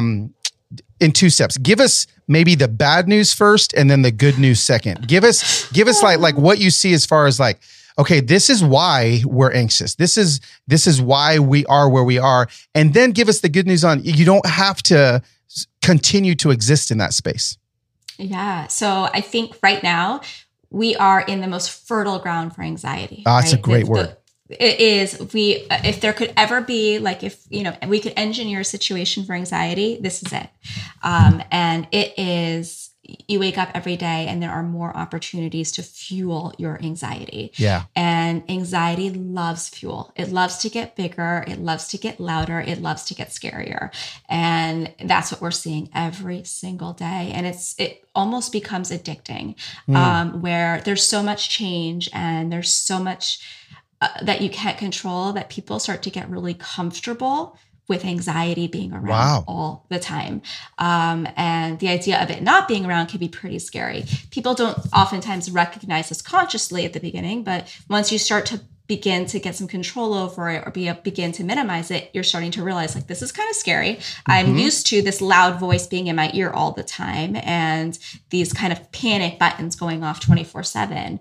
in two steps, give us maybe the bad news first and then the good news second. Give us like what you see as far as like, okay, this is why we're anxious. This is why we are where we are. And then give us the good news on, you don't have to continue to exist in that space. Yeah. So I think right now we are in the most fertile ground for anxiety. That's a great word. It is. If there could ever be like, if, we could engineer a situation for anxiety, this is it. And it is, you wake up every day and there are more opportunities to fuel your anxiety. Yeah. And anxiety loves fuel. It loves to get bigger. It loves to get louder. It loves to get scarier. And that's what we're seeing every single day. And it almost becomes addicting, where there's so much change and there's so much that you can't control, that people start to get really comfortable with anxiety being around all the time. And the idea of it not being around can be pretty scary. People don't oftentimes recognize this consciously at the beginning, but once you start to begin to get some control over it or begin to minimize it, you're starting to realize like, this is kind of scary. I'm used to this loud voice being in my ear all the time and these kind of panic buttons going off 24/7.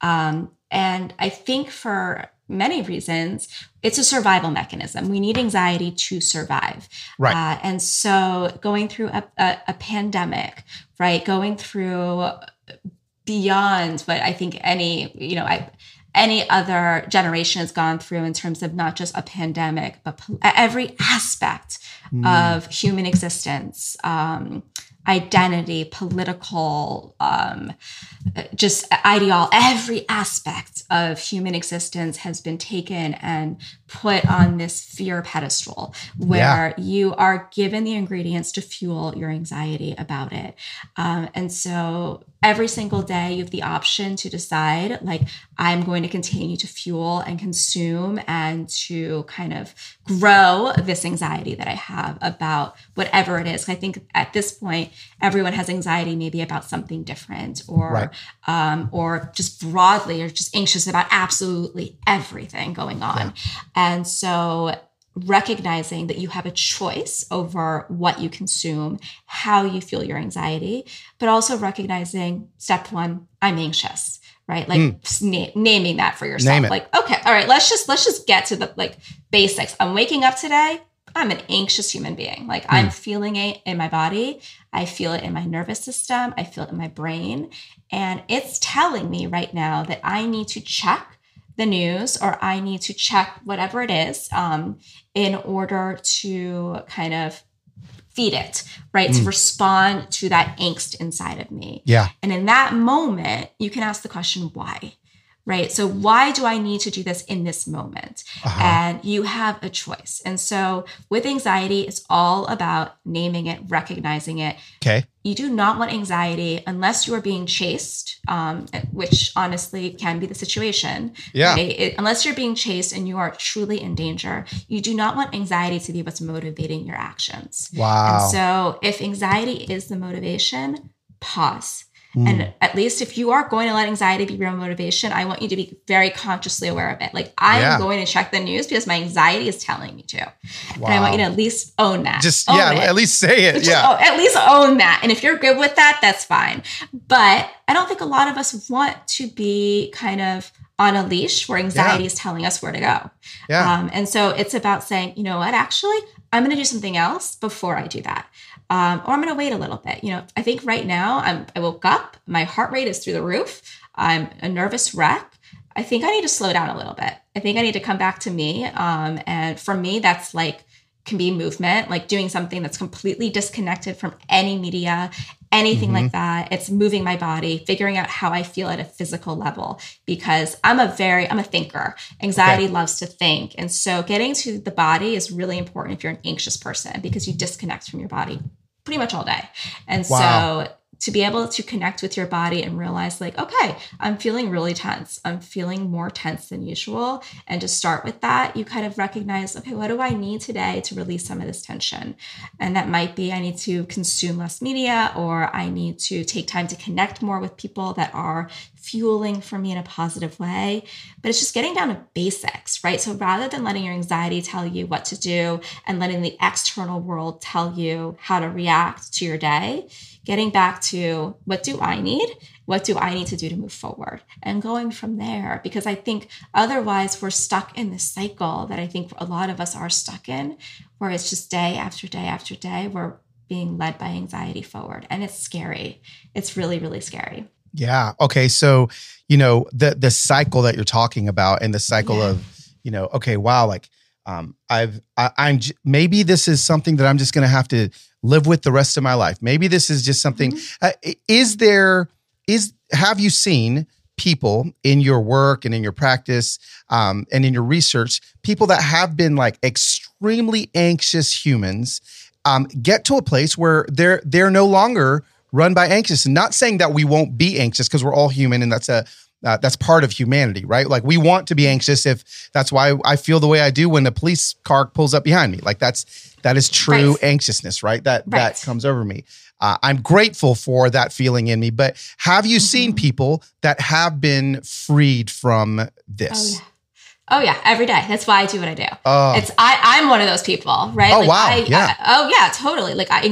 And I think for many reasons, it's a survival mechanism. We need anxiety to survive. Right. And so going through a pandemic, right? Going through beyond what I think any other generation has gone through in terms of not just a pandemic, but every aspect of human existence, identity, political, just every aspect of human existence has been taken and put on this fear pedestal where you are given the ingredients to fuel your anxiety about it. And so every single day you have the option to decide, like, I'm going to continue to fuel and consume and to kind of grow this anxiety that I have about whatever it is. I think at this point, everyone has anxiety maybe about something different or just broadly, or just anxious about absolutely everything going on. Yeah. And so recognizing that you have a choice over what you consume, how you feel your anxiety, but also recognizing step one, I'm anxious, right? Like naming that for yourself. Like, okay, all right, let's just get to the like basics. I'm waking up today. I'm an anxious human being. Like I'm feeling it in my body. I feel it in my nervous system. I feel it in my brain. And it's telling me right now that I need to check the news or I need to check whatever it is in order to kind of feed it, right? To respond to that angst inside of me. Yeah. And in that moment, you can ask the question, why? Right? So why do I need to do this in this moment? And you have a choice. And so with anxiety, it's all about naming it, recognizing it. Okay. You do not want anxiety unless you are being chased, which honestly can be the situation. Yeah. Right? Unless you're being chased and you are truly in danger, you do not want anxiety to be what's motivating your actions. Wow. And so if anxiety is the motivation, pause. And at least if you are going to let anxiety be your motivation, I want you to be very consciously aware of it. Like I'm going to check the news because my anxiety is telling me to. Wow. And I want you to at least own that. At least say it. At least own that. And if you're good with that, that's fine. But I don't think a lot of us want to be kind of on a leash where anxiety is telling us where to go. Yeah. And so it's about saying, you know what, actually, I'm going to do something else before I do that. Or I'm going to wait a little bit. You know, I think right now I woke up, my heart rate is through the roof. I'm a nervous wreck. I think I need to slow down a little bit. I think I need to come back to me. And for me, that's like, can be movement, like doing something that's completely disconnected from any media, anything like that. It's moving my body, figuring out how I feel at a physical level, because I'm a thinker. Anxiety loves to think. And so getting to the body is really important if you're an anxious person, because you disconnect from your body pretty much all day. And so to be able to connect with your body and realize like, okay, I'm feeling really tense. I'm feeling more tense than usual. And to start with that, you kind of recognize, okay, what do I need today to release some of this tension? And that might be, I need to consume less media, or I need to take time to connect more with people that are fueling for me in a positive way. But it's just getting down to basics, right? So rather than letting your anxiety tell you what to do and letting the external world tell you how to react to your day, getting back to what do I need? What do I need to do to move forward? And going from there, because I think otherwise we're stuck in this cycle that I think a lot of us are stuck in, where it's just day after day after day, we're being led by anxiety forward. And it's scary. It's really, really scary. Yeah. Okay. So, you know, the cycle that you're talking about, and the cycle of, you know, okay, wow, like, I'm maybe this is something that I'm just going to have to live with the rest of my life. Maybe this is just something, have you seen people in your work and in your practice, and in your research, people that have been like extremely anxious humans, get to a place where they're no longer run by anxious? And not saying that we won't be anxious, because we're all human, and that's part of humanity, right? Like we want to be anxious. If that's why I feel the way I do when the police car pulls up behind me, like that is true anxiousness, right? That comes over me. I'm grateful for that feeling in me, but have you seen people that have been freed from this? Oh yeah, every day. That's why I do what I do. I'm one of those people, right? Oh, like wow. Totally. Like I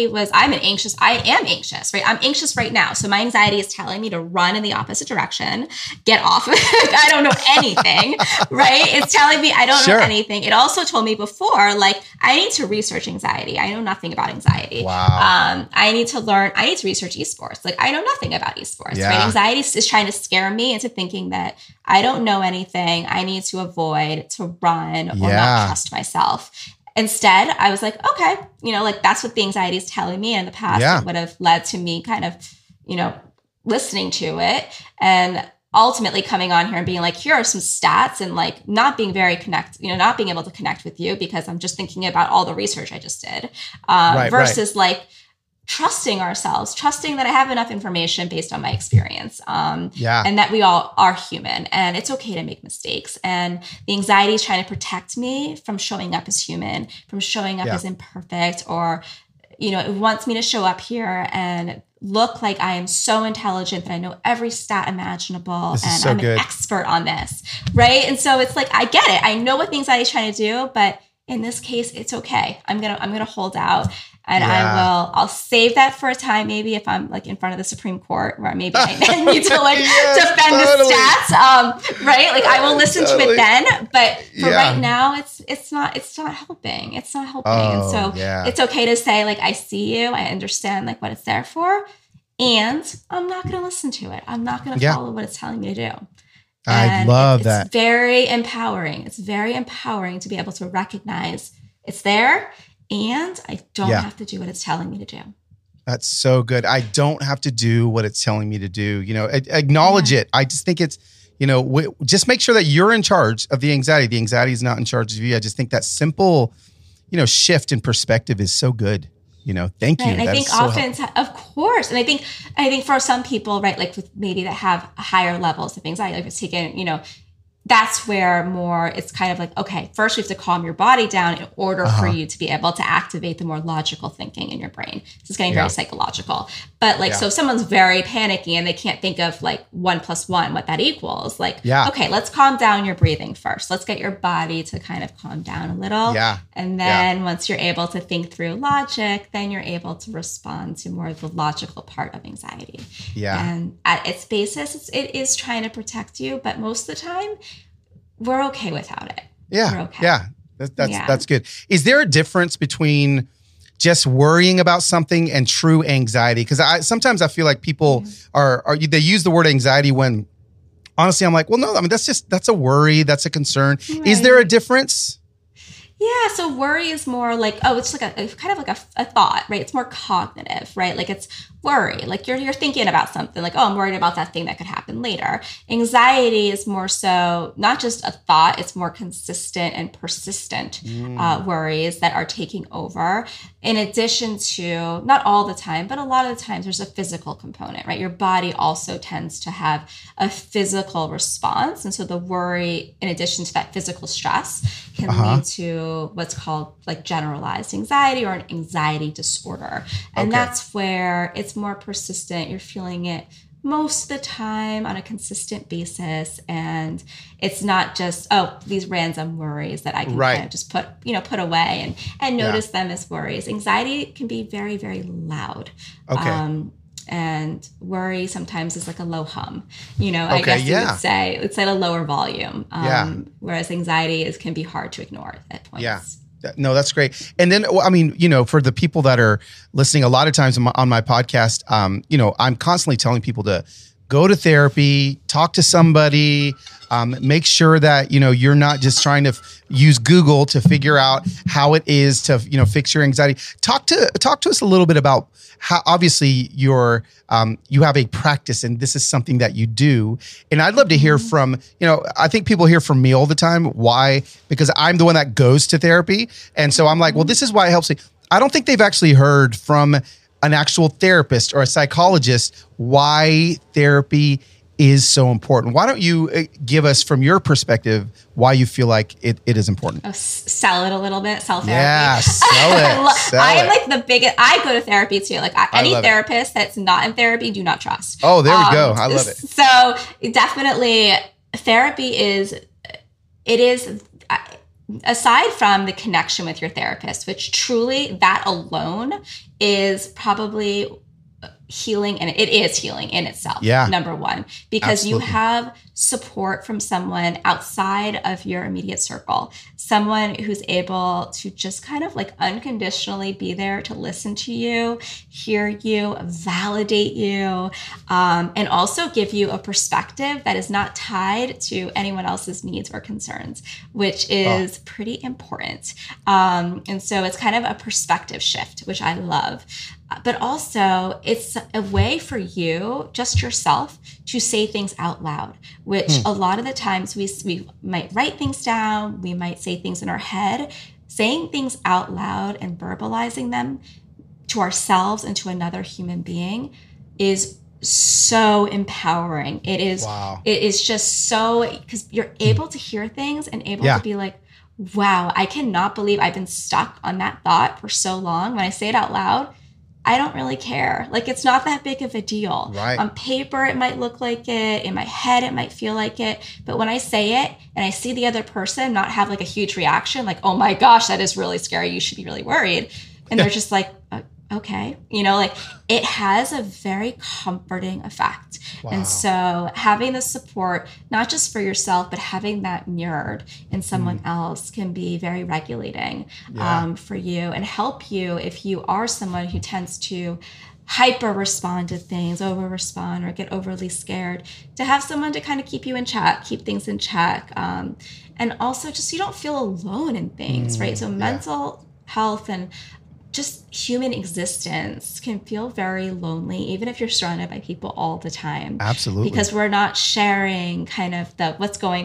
am anxious, right? I'm anxious right now. So my anxiety is telling me to run in the opposite direction, get off. I don't know anything, right? It's telling me I don't know anything. It also told me before, like I need to research anxiety. I know nothing about anxiety. Wow. I need to research esports. Like I know nothing about esports, right? Anxiety is trying to scare me into thinking that I don't know anything. I need to avoid, to run, or not trust myself. Instead, I was like, okay, you know, like that's what the anxiety is telling me. In the past, it would have led to me kind of, you know, listening to it and ultimately coming on here and being like, here are some stats, and like not being very not being able to connect with you because I'm just thinking about all the research I just did, versus like trusting ourselves, trusting that I have enough information based on my experience, and that we all are human, and it's okay to make mistakes. And the anxiety is trying to protect me from showing up as human, from showing up as imperfect, or, you know, it wants me to show up here and look like I am so intelligent that I know every stat imaginable, and I'm an expert on this, right? And so it's like, I get it. I know what the anxiety is trying to do, but in this case, it's okay. I'm gonna hold out. And I'll save that for a time, maybe if I'm like in front of the Supreme Court, where maybe I need to like defend the stats, right? Like I will listen to it then, but for right now, it's not helping. It's not helping. And so it's okay to say like, I see you, I understand like what it's there for, and I'm not going to listen to it. I'm not going to follow what it's telling me to do. I love it's that. very empowering. It's very empowering to be able to recognize it's there and I don't have to do what it's telling me to do. That's so good. I don't have to do what it's telling me to do. Acknowledge it. I just think it's, just make sure that you're in charge of the anxiety. The anxiety is not in charge of you. I just think that simple, shift in perspective is so good. Thank you. Right. And I think often, of course, and I think for some people, right, like with maybe that have higher levels of anxiety, like it's taken, that's where more it's kind of like, okay, first we have to calm your body down in order for you to be able to activate the more logical thinking in your brain. This is getting very psychological. But so if someone's very panicky and they can't think of 1 + 1, what that equals, okay, let's calm down your breathing first. Let's get your body to kind of calm down a little. Yeah. And then once you're able to think through logic, then you're able to respond to more of the logical part of anxiety. Yeah. And at its basis, it is trying to protect you, but most of the time, we're okay without it. Yeah. We're okay. Yeah. That's good. Is there a difference between just worrying about something and true anxiety? Because sometimes I feel like people they use the word anxiety when honestly I'm like, well, no, I mean, that's a worry. That's a concern. Right. Is there a difference? Yeah, so worry is more like, it's like a kind of like a thought, right? It's more cognitive, right? Like it's worry, like you're thinking about something, like, I'm worried about that thing that could happen later. Anxiety is more so not just a thought, it's more consistent and persistent worries that are taking over. In addition to, not all the time, but a lot of the times there's a physical component, right? Your body also tends to have a physical response. And so the worry, in addition to that physical stress, can lead to what's called generalized anxiety or an anxiety disorder. And that's where it's more persistent. You're feeling it most of the time on a consistent basis. And it's not just, these random worries that I can kind of just put away and notice them as worries. Anxiety can be very, very loud. Okay. And worry sometimes is like a low hum, I guess you would say. It's at a lower volume. Whereas anxiety can be hard to ignore at points. Yeah. No, that's great. And then, I mean, for the people that are listening, a lot of times on my podcast, I'm constantly telling people to go to therapy, talk to somebody, make sure that, you're not just trying to use Google to figure out how it is to, fix your anxiety. Talk to us a little bit about how obviously you have a practice and this is something that you do. And I'd love to hear from, I think people hear from me all the time. Why? Because I'm the one that goes to therapy. And so I'm like, well, this is why it helps me. I don't think they've actually heard from an actual therapist or a psychologist why therapy is so important. Why don't you give us from your perspective why you feel like it is important? Sell it a little bit. Sell therapy. Yeah, sell it. I am like the biggest. I go to therapy too. Like any therapist that's not in therapy, do not trust. Oh, there we go. I love it. So definitely, therapy is. Aside from the connection with your therapist, which truly that alone is probably healing, and it is healing in itself. Yeah. Number one, because Absolutely. you have support from someone outside of your immediate circle, someone who's able to just kind of unconditionally be there to listen to you, hear you, validate you, and also give you a perspective that is not tied to anyone else's needs or concerns, which is pretty important. And so it's kind of a perspective shift, which I love. But also it's a way for you, just yourself, to say things out loud, which a lot of the times we might write things down, we might say things in our head. Saying things out loud and verbalizing them to ourselves and to another human being is so empowering. It is. Wow. It is just so, because you're able to hear things and able to be like, wow, I cannot believe I've been stuck on that thought for so long. When I say it out loud, I don't really care. It's not that big of a deal. Right. On paper, it might look like it. In my head, it might feel like it. But when I say it and I see the other person not have a huge reaction, oh my gosh, that is really scary. You should be really worried. And they're just like, okay. It has a very comforting effect. Wow. And so having the support, not just for yourself, but having that mirrored in someone else can be very regulating for you and help you if you are someone who tends to hyper respond to things, over respond, or get overly scared, to have someone to kind of keep you in check, keep things in check. And also just, you don't feel alone in things, right? So mental health and just human existence can feel very lonely, even if you're surrounded by people all the time. Absolutely. Because we're not sharing kind of what's going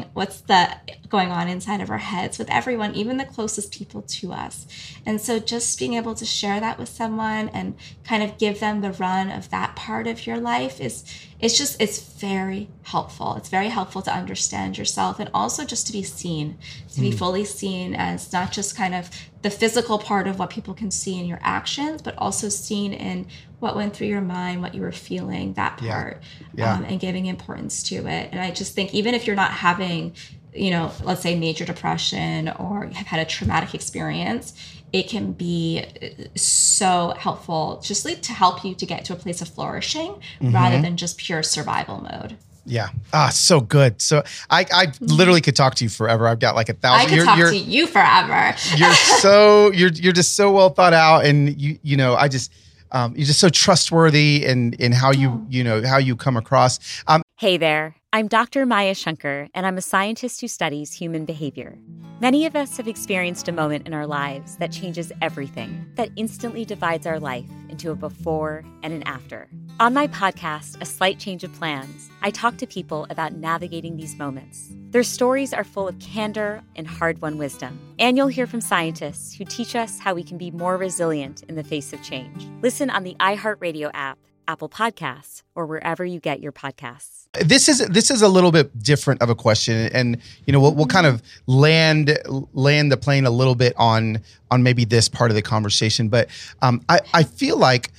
on inside of our heads with everyone, even the closest people to us. And so just being able to share that with someone and kind of give them the run of that part of your life it's very helpful. It's very helpful to understand yourself, and also just to be seen, to be fully seen as not just kind of the physical part of what people can see in your actions, but also seen in what went through your mind, what you were feeling, that part, and giving importance to it. And I just think even if you're not having, let's say major depression or have had a traumatic experience, it can be so helpful just to help you to get to a place of flourishing rather than just pure survival mode. Yeah. So good. So I literally could talk to you forever. I've got like 1,000. I could talk to you forever. You're just so well thought out, and you're just so trustworthy in how how you come across. Hey there. I'm Dr. Maya Shankar, and I'm a scientist who studies human behavior. Many of us have experienced a moment in our lives that changes everything, that instantly divides our life into a before and an after. On my podcast, A Slight Change of Plans, I talk to people about navigating these moments. Their stories are full of candor and hard-won wisdom. And you'll hear from scientists who teach us how we can be more resilient in the face of change. Listen on the iHeartRadio app, Apple Podcasts, or wherever you get your podcasts. This is a little bit different of a question, and we'll kind of land the plane a little bit on maybe this part of the conversation. But I feel like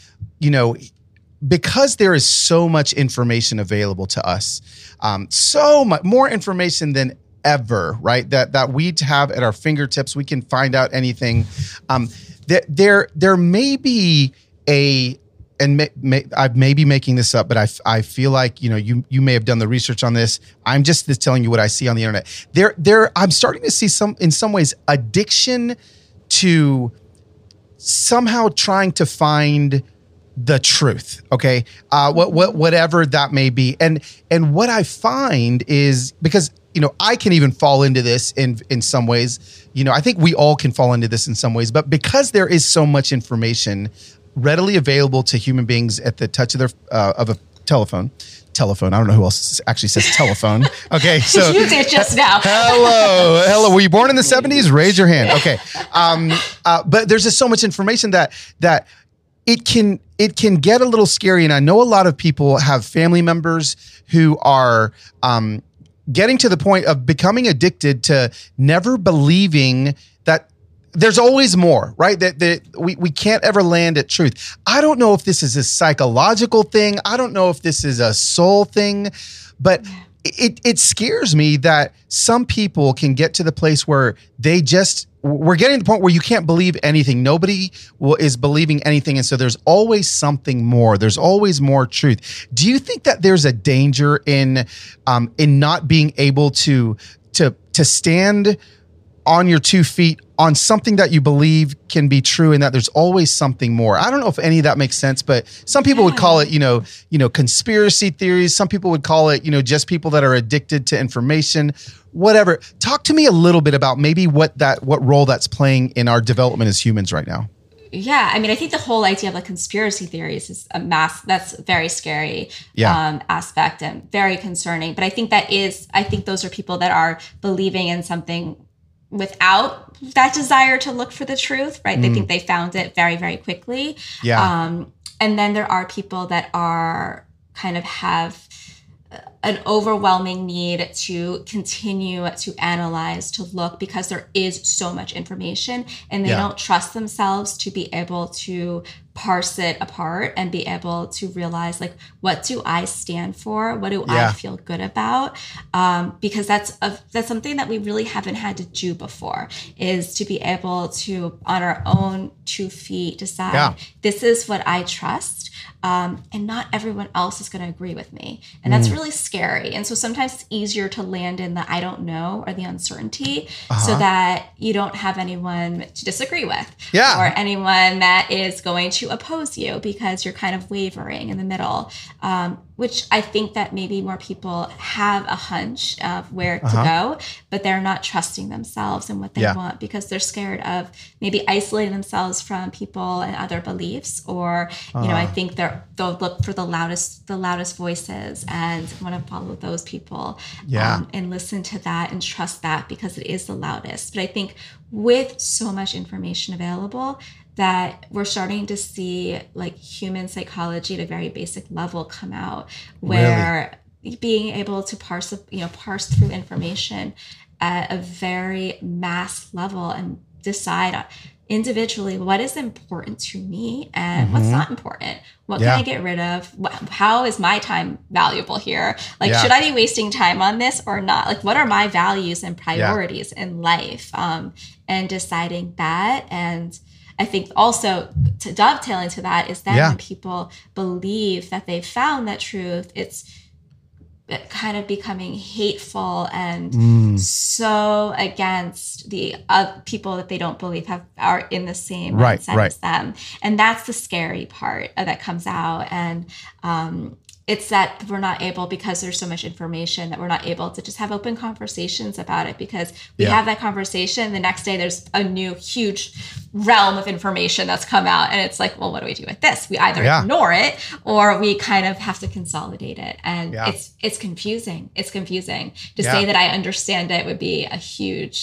because there is so much information available to us, so much more information than ever, right? That we have at our fingertips. We can find out anything. There may be I may be making this up, but I feel like you may have done the research on this. I'm just telling you what I see on the internet. I'm starting to see in some ways addiction to somehow trying to find the truth. Okay, whatever that may be, and what I find is, because I can even fall into this in some ways. I think we all can fall into this in some ways, but because there is so much information readily available to human beings at the touch of their of a telephone. I don't know who else actually says telephone. Okay, so you did just now. Hello. Were you born in the 70s? Raise your hand. Okay, but there's just so much information that it can get a little scary, and I know a lot of people have family members who are getting to the point of becoming addicted to never believing that there's always more, right? That we can't ever land at truth. I don't know if this is a psychological thing. I don't know if this is a soul thing, but it scares me that some people can get to the place where we're getting to the point where you can't believe anything. Nobody is believing anything. And so there's always something more. There's always more truth. Do you think that there's a danger in not being able to stand on your 2 feet on something that you believe can be true, and that there's always something more? I don't know if any of that makes sense, but some people would call it, conspiracy theories. Some people would call it, just people that are addicted to information, whatever. Talk to me a little bit about maybe what role that's playing in our development as humans right now. Yeah, I mean, I think the whole idea of like conspiracy theories is that's very scary aspect and very concerning. But I think those are people that are believing in something without that desire to look for the truth, right? They think they found it very, very quickly. Yeah. And then there are people that are kind of have an overwhelming need to continue to analyze, to look, because there is so much information, and they don't trust themselves to be able to parse it apart and be able to realize, like, what do I stand for? What do I feel good about? Because that's something that we really haven't had to do before, is to be able to, on our own 2 feet, decide this is what I trust. And not everyone else is going to agree with me. And that's really scary. scary. And so sometimes it's easier to land in the I don't know or the uncertainty so that you don't have anyone to disagree with or anyone that is going to oppose you because you're kind of wavering in the middle, which I think that maybe more people have a hunch of where to go, but they're not trusting themselves and what they want because they're scared of maybe isolating themselves from people and other beliefs, or you know, I think they'll look for the loudest voices and want to follow those people and listen to that and trust that because it is the loudest. But I think with so much information available, that we're starting to see like human psychology at a very basic level come out, where being able to parse through information at a very mass level and decide individually what is important to me and what's not important. What can I get rid of? How is my time valuable here? Like, should I be wasting time on this or not? Like, what are my values and priorities in life? And deciding that. And I think also to dovetail into that is that when people believe that they've found that truth, it's kind of becoming hateful and so against the people that they don't believe are in the same mindset as them. And that's the scary part that comes out. And it's that we're not able, because there's so much information, that we're not able to just have open conversations about it, because we have that conversation. The next day there's a new huge realm of information that's come out. And it's like, well, what do we do with this? We either ignore it or we kind of have to consolidate it. And it's confusing. It's confusing. To say that I understand it would be a huge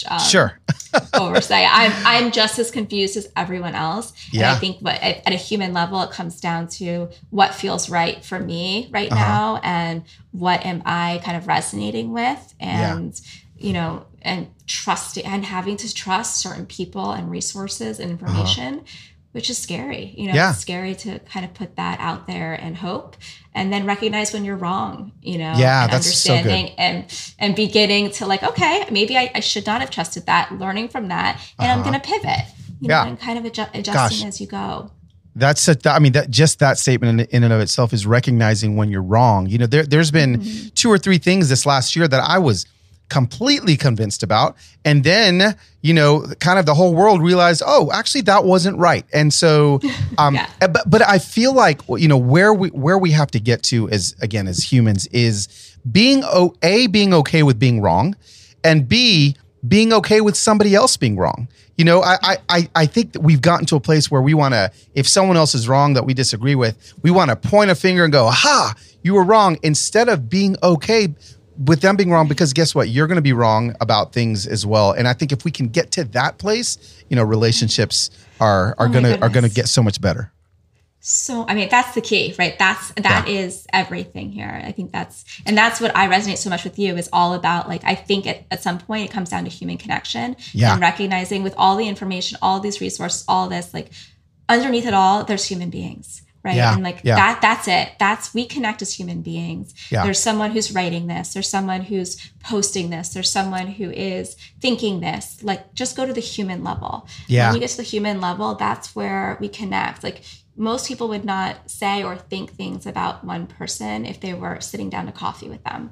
oversight. I'm just as confused as everyone else. And I think at a human level, it comes down to what feels right for me right now, and what am I kind of resonating with, and you know, and trusting and having to trust certain people and resources and information, which is scary. You know, it's scary to kind of put that out there and hope, and then recognize when you're wrong, you know, and that's understanding so and beginning to like, okay, maybe I should not have trusted that, learning from that, and I'm going to pivot, you know, and kind of adjusting as you go. That's that statement in and of itself is recognizing when you're wrong. You know, there's been 2 or 3 things this last year that I was completely convinced about. And then, you know, kind of the whole world realized, oh, actually that wasn't right. And so, but I feel like, you know, where we have to get to as humans is being okay with being wrong, and B, being okay with somebody else being wrong. You know, I think that we've gotten to a place where we want to, if someone else is wrong that we disagree with, we want to point a finger and go, aha, you were wrong, instead of being okay with them being wrong, because guess what? You're going to be wrong about things as well. And I think if we can get to that place, you know, relationships are going to get so much better. So, I mean, that's the key, right? That is everything here. I think that's what I resonate so much with you, is all about, like, I think at some point it comes down to human connection and recognizing, with all the information, all these resources, all this, like, underneath it all, there's human beings, right? And like that's it. We connect as human beings. There's someone who's writing this. There's someone who's posting this. There's someone who is thinking this. Like, just go to the human level. When you get to the human level, that's where we connect. Like, most people would not say or think things about one person if they were sitting down to coffee with them.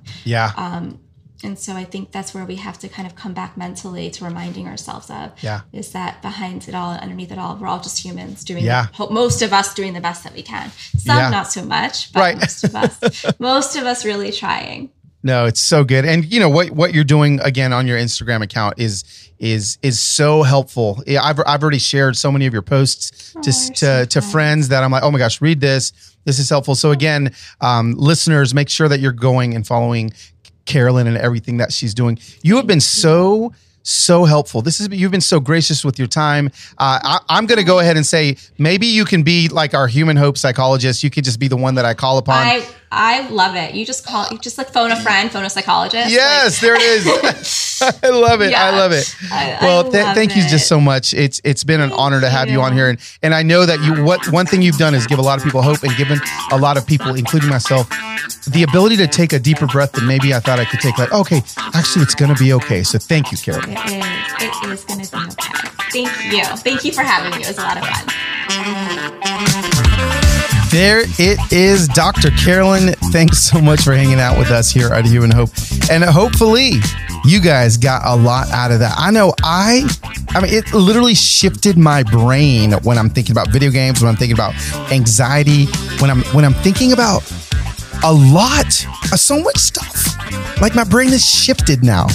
And so I think that's where we have to kind of come back mentally to reminding ourselves of, is that behind it all and underneath it all, we're all just humans doing, most of us doing the best that we can. Some not so much, but most of us really trying. No, it's so good. And you know, what you're doing again on your Instagram account is so helpful. I've already shared so many of your posts to friends that I'm like, oh my gosh, read this. This is helpful. So again, listeners, make sure that you're going and following Carolyn and everything that she's doing. You have been so helpful. You've been so gracious with your time. I'm going to go ahead and say, maybe you can be like our human hope psychologist. You could just be the one that I call upon. I love it. You just like phone a friend, phone a psychologist. Yes, there it is. I love it. I love it. Well, thank you just so much. It's been an honor to have you on here. And I know that one thing you've done is give a lot of people hope, and given a lot of people, including myself, the ability to take a deeper breath than maybe I thought I could take. Like, okay, actually it's going to be okay. So thank you, Carolyn. It is going to be okay. Thank you. Thank you for having me. It was a lot of fun. There it is, Dr. Carolyn. Thanks so much for hanging out with us here at Human Hope. And hopefully you guys got a lot out of that. I know I mean, it literally shifted my brain when I'm thinking about video games, when I'm thinking about anxiety, when I'm thinking about a lot, so much stuff. Like my brain is shifted now.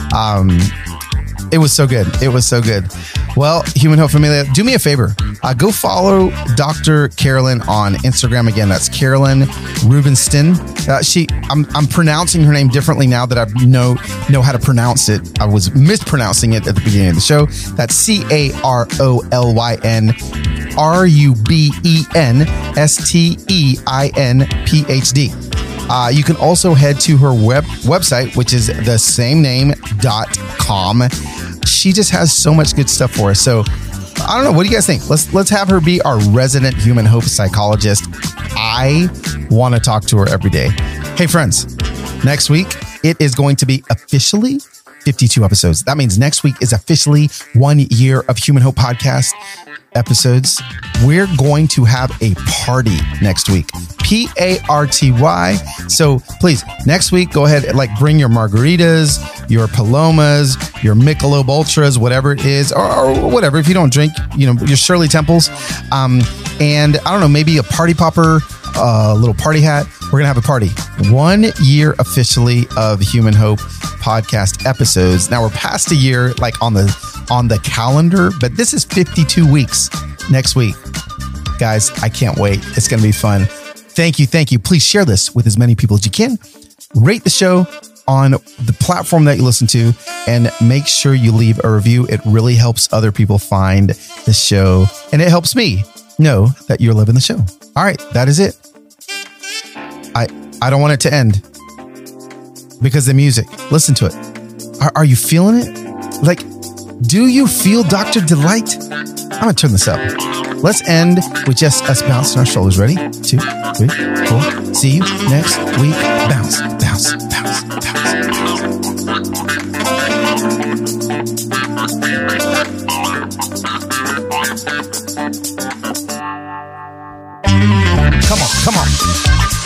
It was so good. It was so good. Well, Human Hope Familia, do me a favor. Go follow Dr. Carolyn on Instagram. Again, that's Carolyn Rubinstein. I'm pronouncing her name differently now that I know how to pronounce it. I was mispronouncing it at the beginning of the show. That's CarolynRubinSteinPhD. You can also head to her website, which is the same name.com. She just has so much good stuff for us. So I don't know. What do you guys think? Let's have her be our resident Human Hope psychologist. I want to talk to her every day. Hey, friends, next week, it is going to be officially 52 episodes. That means next week is officially 1 year of Human Hope podcast episodes. We're going to have a party next week. Party. So please, next week, go ahead and bring your margaritas, your Palomas, your Michelob Ultras, whatever it is, or whatever. If you don't drink, your Shirley Temples. And I don't know, maybe a party popper, a little party hat. We're going to have a party. 1 year officially of Human Hope podcast episodes. Now we're past a year, on the calendar, but this is 52 weeks next week. Guys, I can't wait. It's going to be fun. Thank you. Please share this with as many people as you can. Rate the show on the platform that you listen to, and make sure you leave a review. It really helps other people find the show, and it helps me know that you're loving the show. All right, that is it. I don't want it to end because the music. Listen to it. Are you feeling it? Do you feel Dr. Delight? I'm going to turn this up. Let's end with just us bouncing our shoulders. Ready? 2, 3, 4. See you next week. Bounce, bounce, bounce, bounce, bounce. Come on.